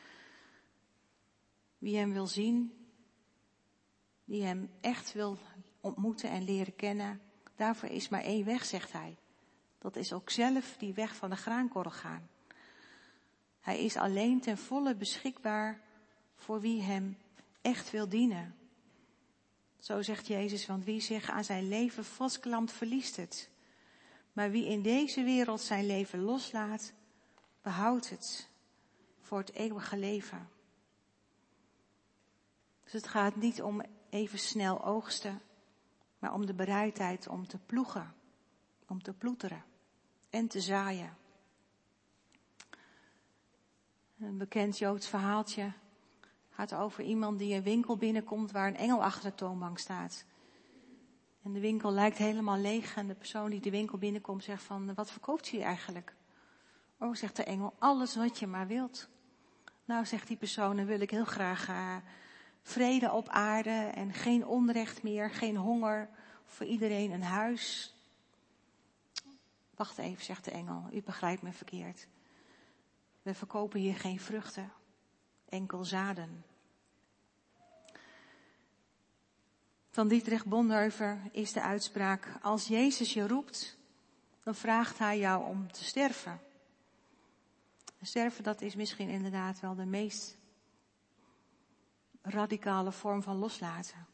Wie hem wil zien, die hem echt wil ontmoeten en leren kennen, daarvoor is maar één weg, zegt hij. Dat is ook zelf die weg van de graankorrel gaan. Hij is alleen ten volle beschikbaar voor wie hem echt wil dienen. Zo zegt Jezus, want wie zich aan zijn leven vastklampt, verliest het. Maar wie in deze wereld zijn leven loslaat, behoudt het voor het eeuwige leven. Dus het gaat niet om even snel oogsten, maar om de bereidheid om te ploegen, om te ploeteren en te zaaien. Een bekend Joods verhaaltje gaat over iemand die een winkel binnenkomt waar een engel achter de toonbank staat. En de winkel lijkt helemaal leeg en de persoon die de winkel binnenkomt zegt van: wat verkoopt u eigenlijk? Oh, zegt de engel, alles wat je maar wilt. Nou, zegt die persoon, dan wil ik heel graag uh, vrede op aarde en geen onrecht meer, geen honger, voor iedereen een huis. Wacht even, zegt de engel, u begrijpt me verkeerd. We verkopen hier geen vruchten, enkel zaden. Van Dietrich Bonhoeffer is de uitspraak: als Jezus je roept, dan vraagt hij jou om te sterven. Sterven, dat is misschien inderdaad wel de meest radicale vorm van loslaten.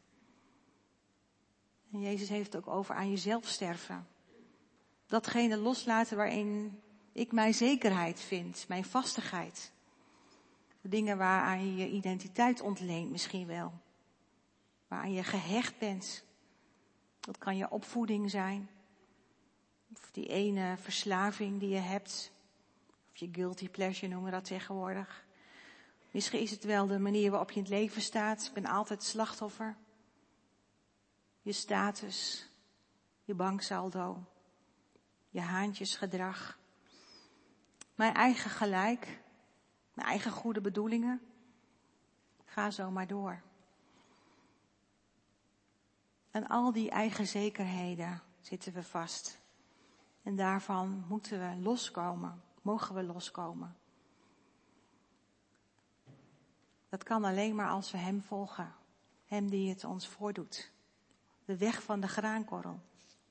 En Jezus heeft het ook over aan jezelf sterven. Datgene loslaten waarin ik mijn zekerheid vind, mijn vastigheid. De dingen waaraan je je identiteit ontleent misschien wel. Waaraan je gehecht bent. Dat kan je opvoeding zijn. Of die ene verslaving die je hebt. Of je guilty pleasure noemen we dat tegenwoordig. Misschien is het wel de manier waarop je in het leven staat. Ik ben altijd slachtoffer. Je status. Je banksaldo. Je haantjesgedrag. Mijn eigen gelijk. Mijn eigen goede bedoelingen. Ga zo maar door. En al die eigen zekerheden zitten we vast. En daarvan moeten we loskomen. mogen we loskomen. Dat kan alleen maar als we hem volgen. Hem die het ons voordoet. De weg van de graankorrel.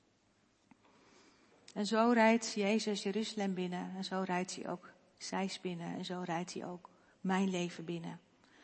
En zo rijdt Jezus Jeruzalem binnen. En zo rijdt hij ook Zeist binnen. En zo rijdt hij ook mijn leven binnen.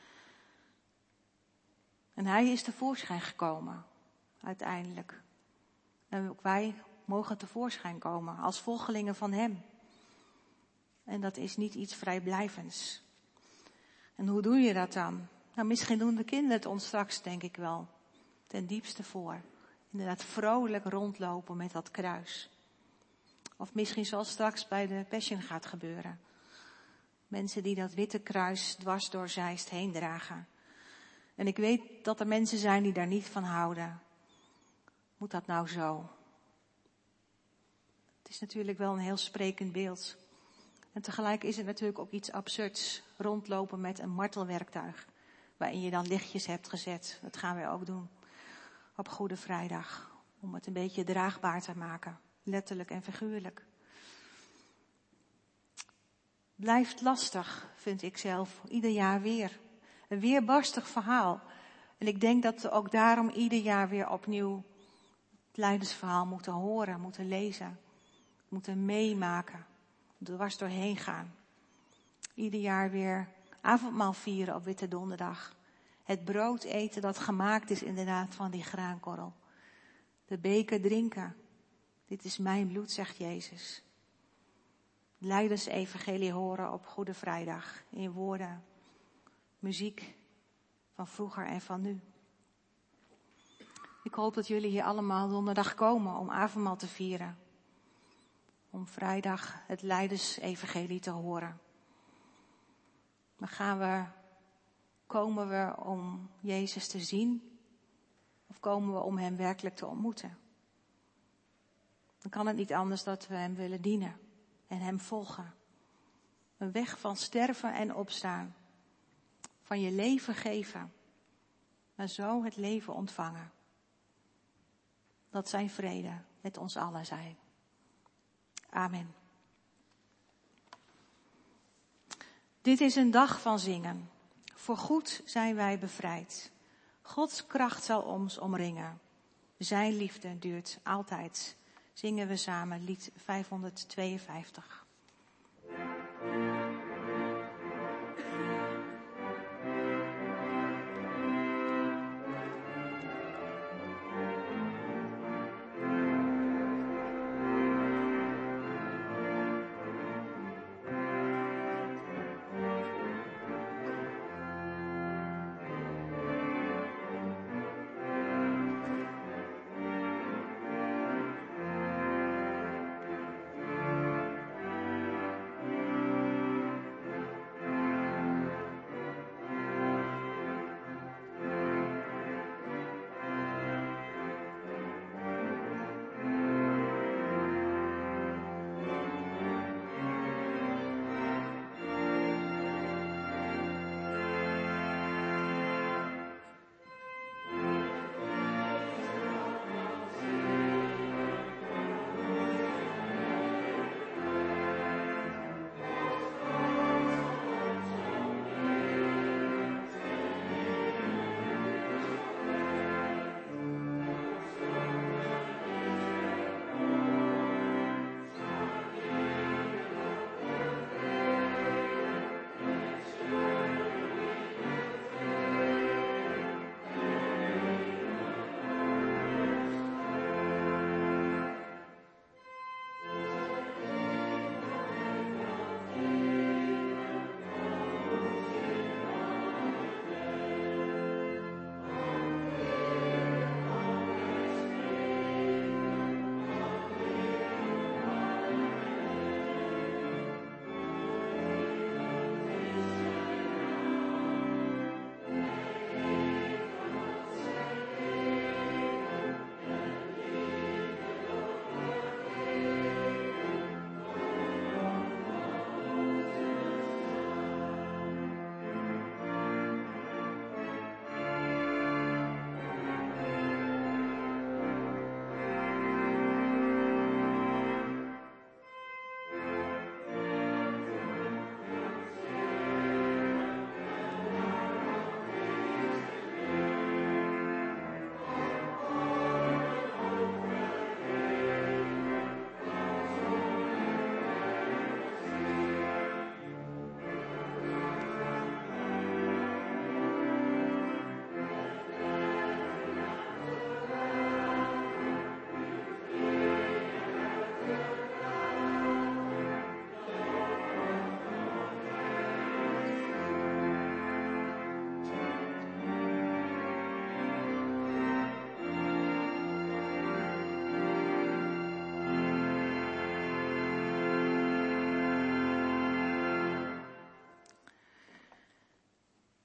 En hij is tevoorschijn gekomen. Uiteindelijk. En ook wij mogen tevoorschijn komen. Als volgelingen van hem. En dat is niet iets vrijblijvends. En hoe doe je dat dan? Nou, misschien doen de kinderen het ons straks, denk ik wel. Ten diepste voor. Inderdaad vrolijk rondlopen met dat kruis. Of misschien zoals straks bij de Passion gaat gebeuren. Mensen die dat witte kruis dwars door Zeist heen dragen. En ik weet dat er mensen zijn die daar niet van houden. Moet dat nou zo? Het is natuurlijk wel een heel sprekend beeld. En tegelijk is het natuurlijk ook iets absurds. Rondlopen met een martelwerktuig. Waarin je dan lichtjes hebt gezet. Dat gaan wij ook doen. Op Goede Vrijdag. Om het een beetje draagbaar te maken. Letterlijk en figuurlijk. Blijft lastig, vind ik zelf. Ieder jaar weer. Een weerbarstig verhaal. En ik denk dat we ook daarom ieder jaar weer opnieuw het lijdensverhaal moeten horen, moeten lezen. Moeten meemaken. Er dwars doorheen gaan. Ieder jaar weer avondmaal vieren op Witte Donderdag. Het brood eten dat gemaakt is inderdaad van die graankorrel. De beker drinken. Dit is mijn bloed, zegt Jezus. Lijdensevangelie horen op Goede Vrijdag. In woorden, muziek van vroeger en van nu. Ik hoop dat jullie hier allemaal donderdag komen om avondmaal te vieren. Om vrijdag het Lijdensevangelie te horen. Maar gaan we, komen we om Jezus te zien? Of komen we om hem werkelijk te ontmoeten? Dan kan het niet anders dat we hem willen dienen en hem volgen. Een weg van sterven en opstaan. Van je leven geven, maar zo het leven ontvangen. Dat zijn vrede met ons allen zijn. Amen. Dit is een dag van zingen. Voorgoed zijn wij bevrijd. Gods kracht zal ons omringen. Zijn liefde duurt altijd. Zingen we samen lied vijfhonderdtweeënvijftig.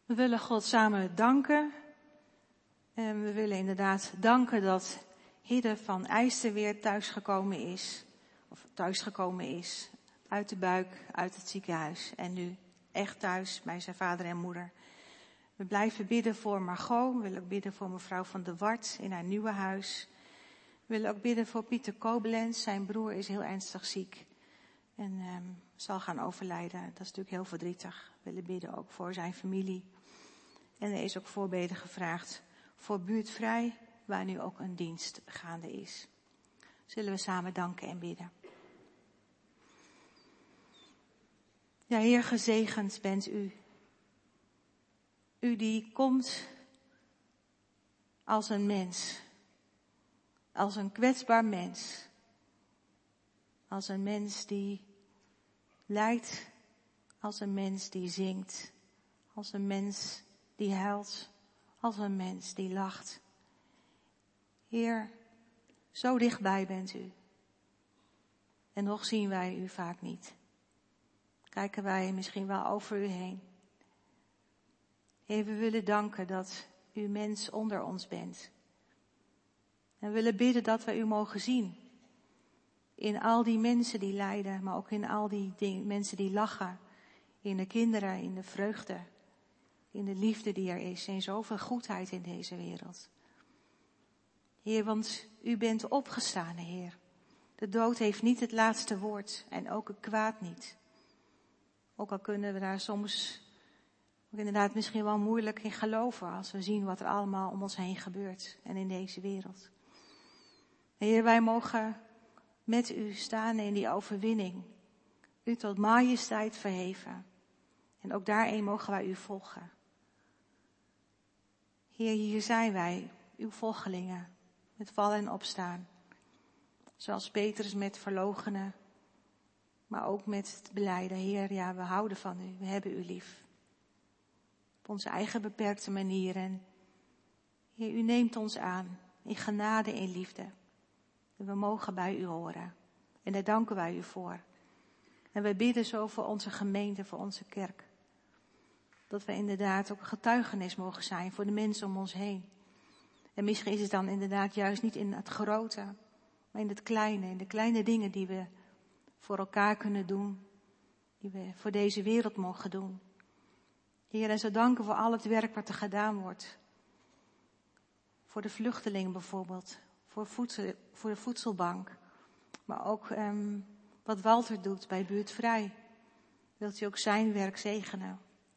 We willen God samen danken. En we willen inderdaad danken dat Hidde van IJster weer thuisgekomen is. Of thuisgekomen is. Uit de buik, uit het ziekenhuis. En nu echt thuis bij zijn vader en moeder. We blijven bidden voor Margot. We willen ook bidden voor mevrouw van der Wart in haar nieuwe huis. We willen ook bidden voor Pieter Koblenz. Zijn broer is heel ernstig ziek. En um, zal gaan overlijden. Dat is natuurlijk heel verdrietig. We willen bidden ook voor zijn familie. En er is ook voorbeden gevraagd voor Buurtvrij, waar nu ook een dienst gaande is. Zullen we samen danken en bidden. Ja, Heer, gezegend bent u. U die komt als een mens. Als een kwetsbaar mens. Als een mens die lijdt. Als een mens die zingt. Als een mens die huilt. Als een mens die lacht. Heer, zo dichtbij bent u. En nog zien wij u vaak niet. Kijken wij misschien wel over u heen. Heer, we willen danken dat u mens onder ons bent. En we willen bidden dat we u mogen zien. In al die mensen die lijden, maar ook in al die dingen, mensen die lachen. In de kinderen, in de vreugde. In de liefde die er is. En zoveel goedheid in deze wereld. Heer, want u bent opgestaan, Heer. De dood heeft niet het laatste woord. En ook het kwaad niet. Ook al kunnen we daar soms ook inderdaad misschien wel moeilijk in geloven. Als we zien wat er allemaal om ons heen gebeurt. En in deze wereld. Heer, wij mogen met u staan in die overwinning. U tot majesteit verheven. En ook daarin mogen wij u volgen. Heer, hier zijn wij, uw volgelingen, met vallen en opstaan. Zoals Petrus met verloochenen, maar ook met het belijden. Heer, ja, we houden van u, we hebben u lief. Op onze eigen beperkte manier. En Heer, u neemt ons aan, in genade en liefde. En we mogen bij u horen. En daar danken wij u voor. En wij bidden zo voor onze gemeente, voor onze kerk. Dat we inderdaad ook een getuigenis mogen zijn voor de mensen om ons heen. En misschien is het dan inderdaad juist niet in het grote, maar in het kleine. In de kleine dingen die we voor elkaar kunnen doen. Die we voor deze wereld mogen doen. Heer, en zo danken voor al het werk wat er gedaan wordt. Voor de vluchtelingen bijvoorbeeld. Voor, voedsel, voor de voedselbank. Maar ook um, wat Walter doet bij Buurtvrij. Wilt u ook zijn werk zegenen.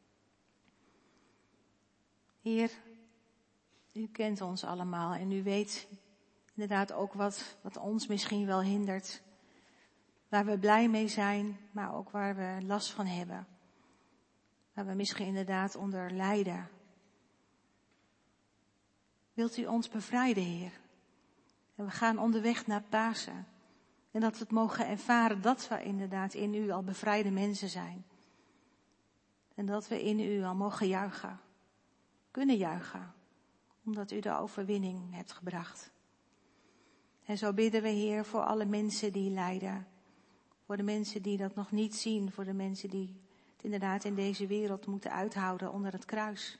Heer, u kent ons allemaal en u weet inderdaad ook wat, wat ons misschien wel hindert. Waar we blij mee zijn, maar ook waar we last van hebben. Waar we misschien inderdaad onder lijden. Wilt u ons bevrijden, Heer? En we gaan onderweg naar Pasen. En dat we het mogen ervaren dat we inderdaad in u al bevrijde mensen zijn. En dat we in u al mogen juichen. Kunnen juichen. Omdat u de overwinning hebt gebracht. En zo bidden we, Heer, voor alle mensen die lijden. Voor de mensen die dat nog niet zien. Voor de mensen die het inderdaad in deze wereld moeten uithouden onder het kruis.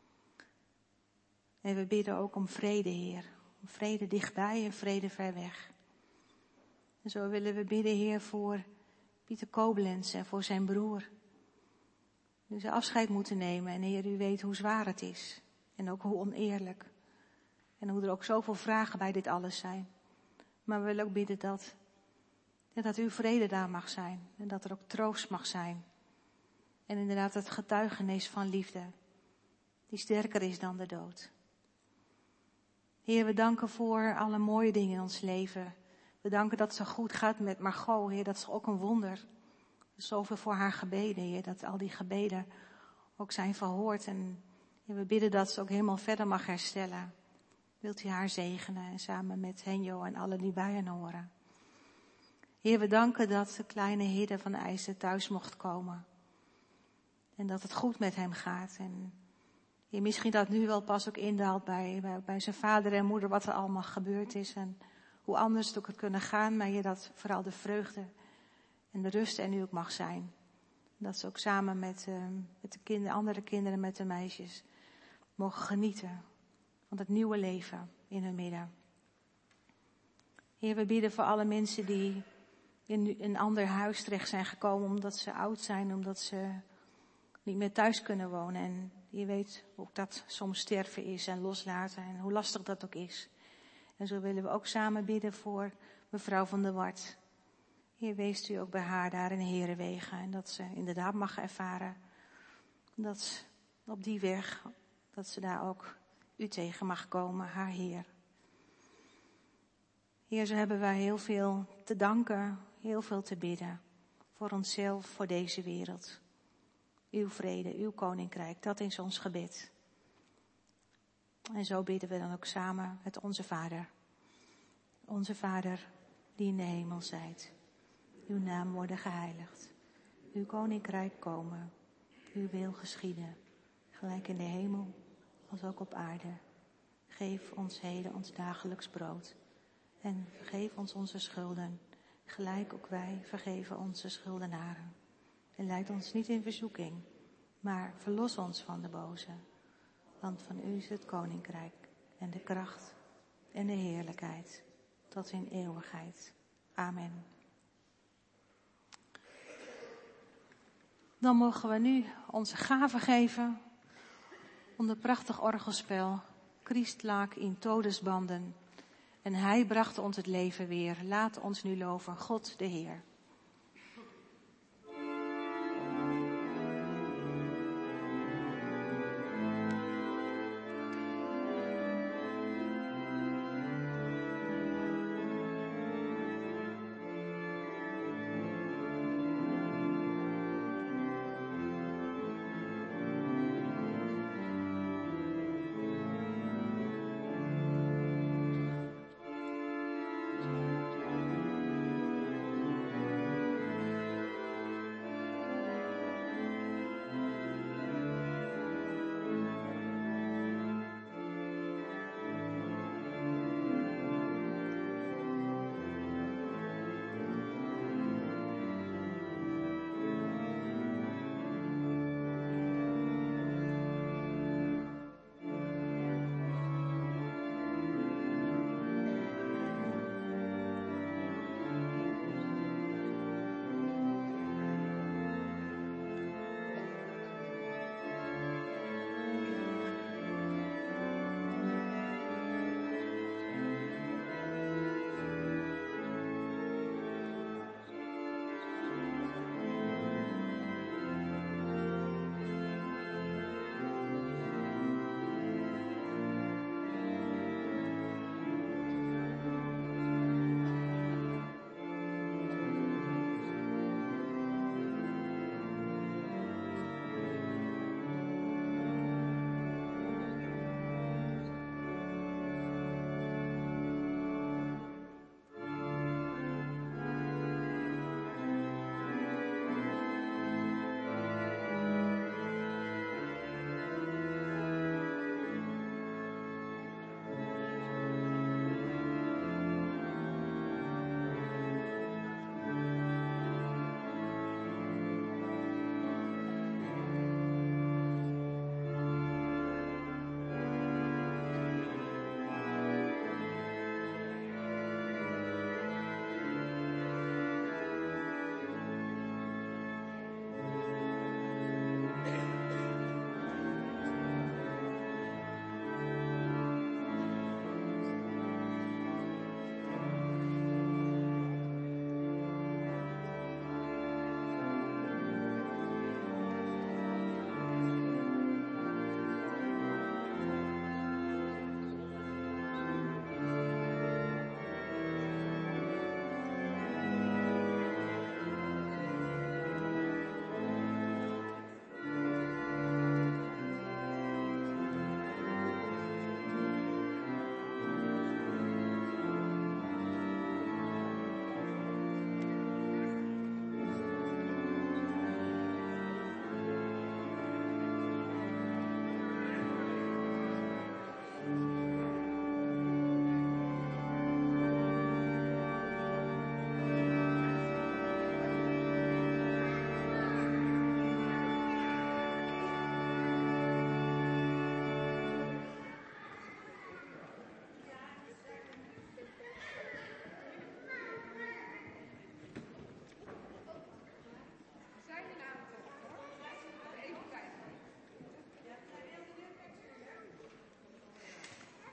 En we bidden ook om vrede, Heer. Om vrede dichtbij en vrede ver weg. En zo willen we bidden, Heer, voor Pieter Koblenz en voor zijn broer. Nu ze afscheid moeten nemen. En Heer, u weet hoe zwaar het is. En ook hoe oneerlijk. En hoe er ook zoveel vragen bij dit alles zijn. Maar we willen ook bidden dat, dat uw vrede daar mag zijn. En dat er ook troost mag zijn. En inderdaad het getuigenis van liefde. Die sterker is dan de dood. Heer, we danken voor alle mooie dingen in ons leven. We danken dat het zo goed gaat met Margot, Heer. Dat is ook een wonder. Zoveel voor haar gebeden, Heer. Dat al die gebeden ook zijn verhoord. En Heer, we bidden dat ze ook helemaal verder mag herstellen. Wilt u haar zegenen. En samen met Henjo en alle die bij hen horen. Heer, we danken dat de kleine Hidde van IJster thuis mocht komen. En dat het goed met hem gaat. En Heer, misschien dat nu wel pas ook indaalt bij, bij, bij zijn vader en moeder. Wat er allemaal gebeurd is. En hoe anders het ook had kunnen gaan. Maar Heer, dat vooral de vreugde en de rust en u ook mag zijn. Dat ze ook samen met, uh, met de kinderen, andere kinderen, met de meisjes, mogen genieten van het nieuwe leven in hun midden. Heer, we bidden voor alle mensen die in een ander huis terecht zijn gekomen omdat ze oud zijn, omdat ze niet meer thuis kunnen wonen. En je weet hoe dat soms sterven is en loslaten en hoe lastig dat ook is. En zo willen we ook samen bidden voor mevrouw van der Wart. Heer, wees u ook bij haar daar in Herenwegen. En dat ze inderdaad mag ervaren dat op die weg, dat ze daar ook u tegen mag komen, haar Heer. Heer, zo hebben wij heel veel te danken, heel veel te bidden. Voor onszelf, voor deze wereld. Uw vrede, uw koninkrijk, dat is ons gebed. En zo bidden we dan ook samen met onze Vader. Onze Vader die in de hemel zijt. Uw naam worden geheiligd. Uw koninkrijk komen. Uw wil geschieden. Gelijk in de hemel als ook op aarde. Geef ons heden ons dagelijks brood. En vergeef ons onze schulden. Gelijk ook wij vergeven onze schuldenaren. En leid ons niet in verzoeking. Maar verlos ons van de boze. Want van u is het koninkrijk. En de kracht. En de heerlijkheid. Tot in eeuwigheid. Amen. Dan mogen we nu onze gaven geven. Onder prachtig orgelspel. Christ laak in todesbanden. En hij bracht ons het leven weer. Laat ons nu loven, God de Heer.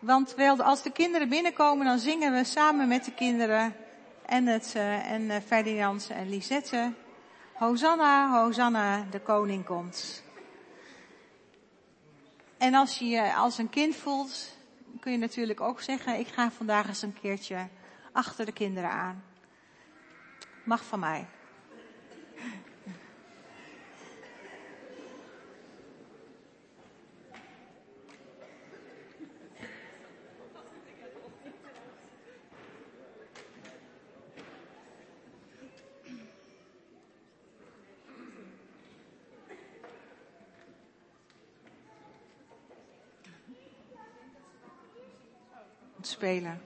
Want wel, als de kinderen binnenkomen, dan zingen we samen met de kinderen en, het, uh, en uh, Ferdinand en Lisette. Hosanna, Hosanna, de koning komt. En als je je als een kind voelt, kun je natuurlijk ook zeggen, ik ga vandaag eens een keertje achter de kinderen aan. Mag van mij. Spelen.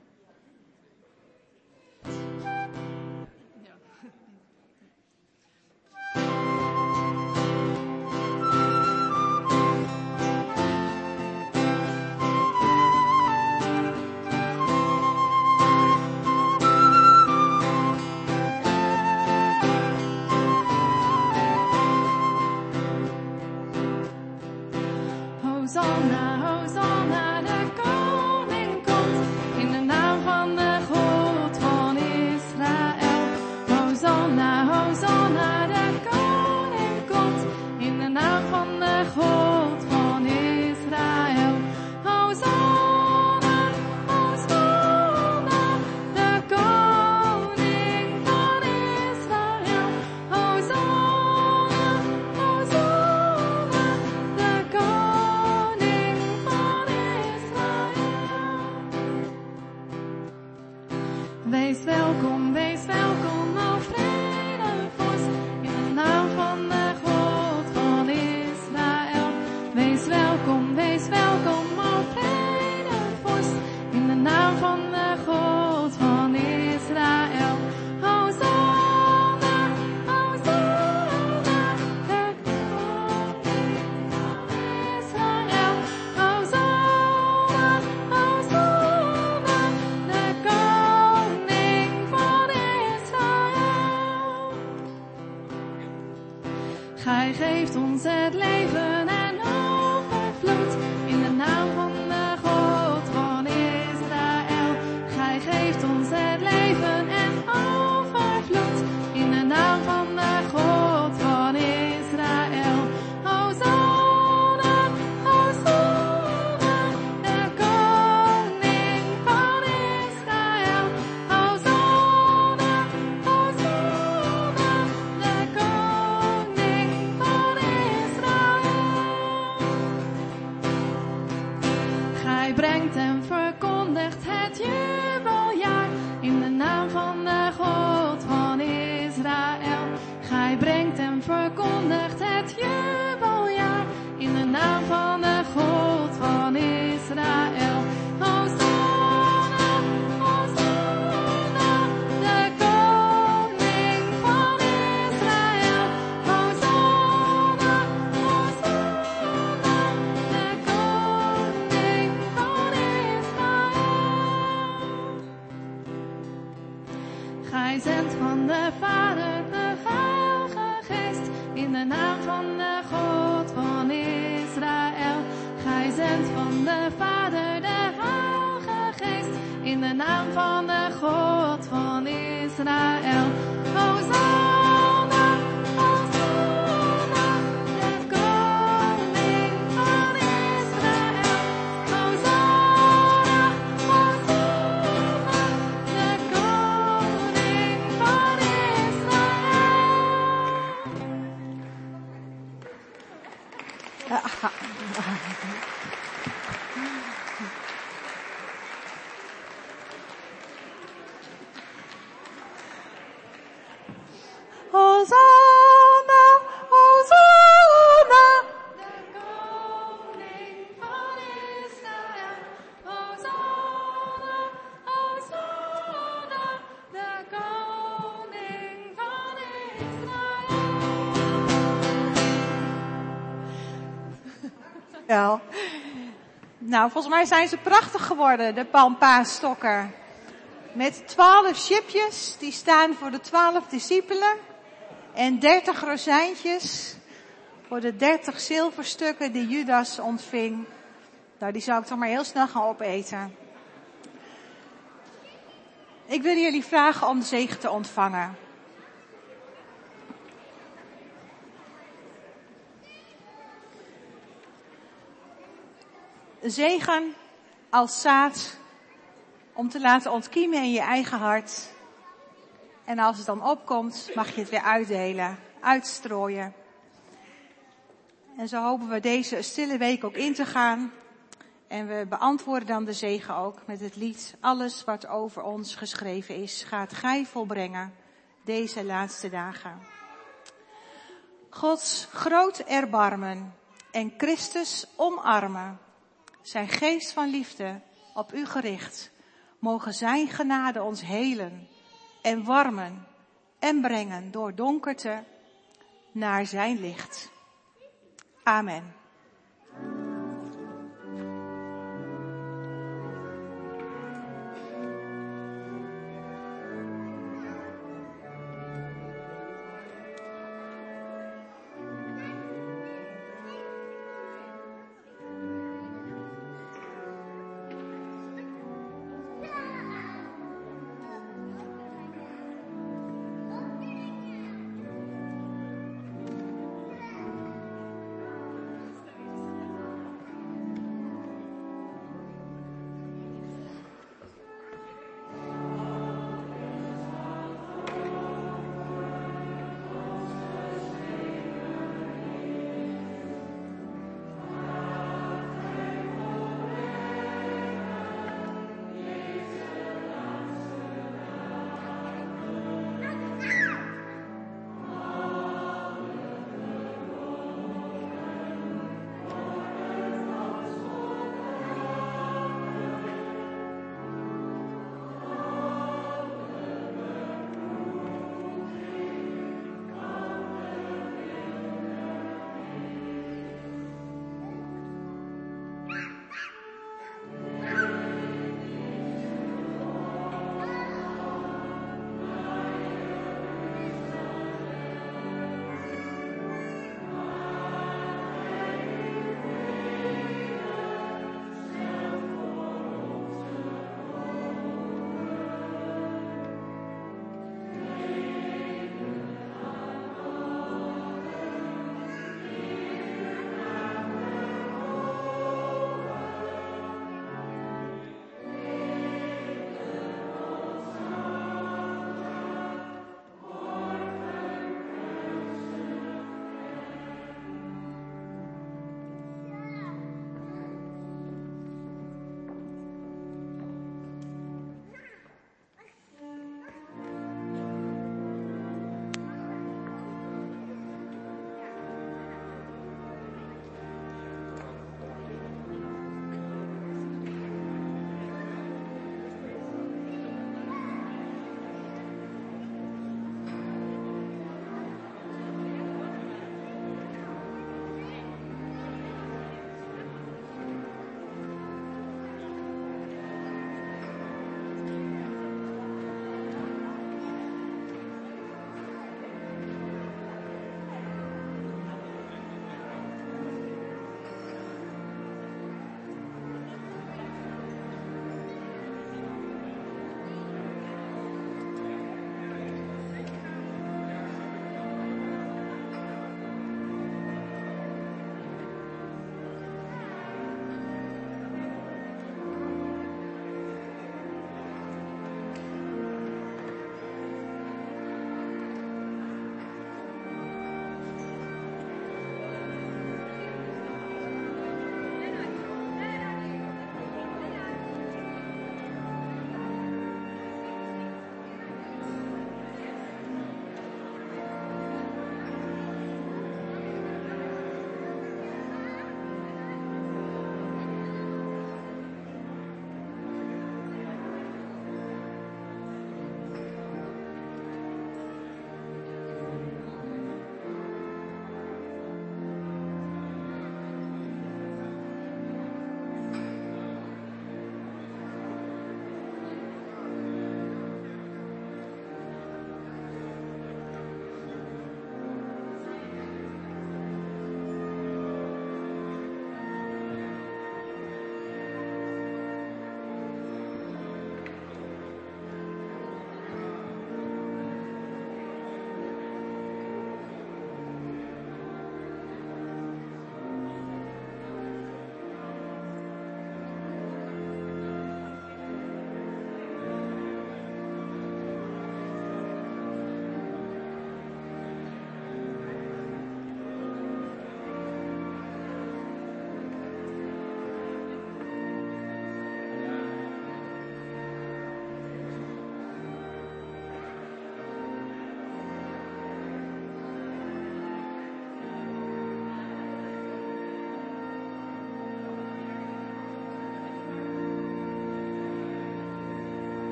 Hosanna, Hosanna, de koning komt in de naam van de God van Israël. Hosanna, Hosanna, de koning komt in de naam van de God van Israël. Hosanna, Hosanna, de koning van Israël. Hosanna, Hosanna, de koning van Israël. Wees welkom, wees welkom, o vredevorst, in de naam van de God van Israël. Wees welkom, wees welkom, o vredevorst, in de naam van de God van Israël. Hosanna, Hosanna, de koning van Israël. Hosanna, Hosanna, de koning van Israël. Gij geeft ons het leven en overvloed in de naam van de God van Israël. Gij geeft ons het leven en overvloed in de naam van de God van Israël. Hosanna, Hosanna, de koning van Israël. Hosanna, Hosanna, de koning van Israël. Gij brengt en verkondigt het jubeljaar in de naam van de God van Israël. Gij brengt en verkondigt het jubeljaar in de naam van de God van Israël. Hosanna, Hosanna, de koning van Israël. Hosanna, Hosanna, de koning van Israël. Gij zendt van de Vader de Heilige Geest in de naam van de God van Israël. Gij zendt van de Vader de Heilige Geest in de naam van de God van Israël. Hosanna, Hosanna, de koning van Israël. Hosanna, Hosanna, de koning van Israël. Hosanna, Hosanna. De koning van Israël. Hosanna, Hosanna, de koning van Israël. Wel. Nou, volgens mij zijn ze prachtig geworden, de palmpaasstokken. Met twaalf chipjes, die staan voor de twaalf discipelen. En dertig rozijntjes voor de dertig zilverstukken die Judas ontving Nou, die zou ik toch maar heel snel gaan opeten. Ik wil jullie vragen om de zegen te ontvangen. Een zegen als zaad om te laten ontkiemen in je eigen hart. En als het dan opkomt, mag je het weer uitdelen, uitstrooien. En zo hopen we deze stille week ook in te gaan. En we beantwoorden dan de zegen ook met het lied. Alles wat over ons geschreven is, gaat gij volbrengen deze laatste dagen. Gods groot erbarmen en Christus omarmen. Zijn geest van liefde op u gericht. Mogen zijn genade ons helen en warmen en brengen door donkerte naar zijn licht. Amen.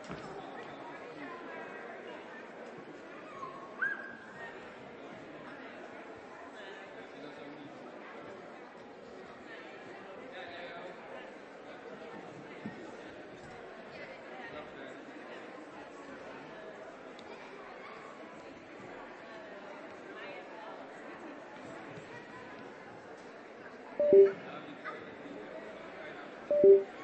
Thank you.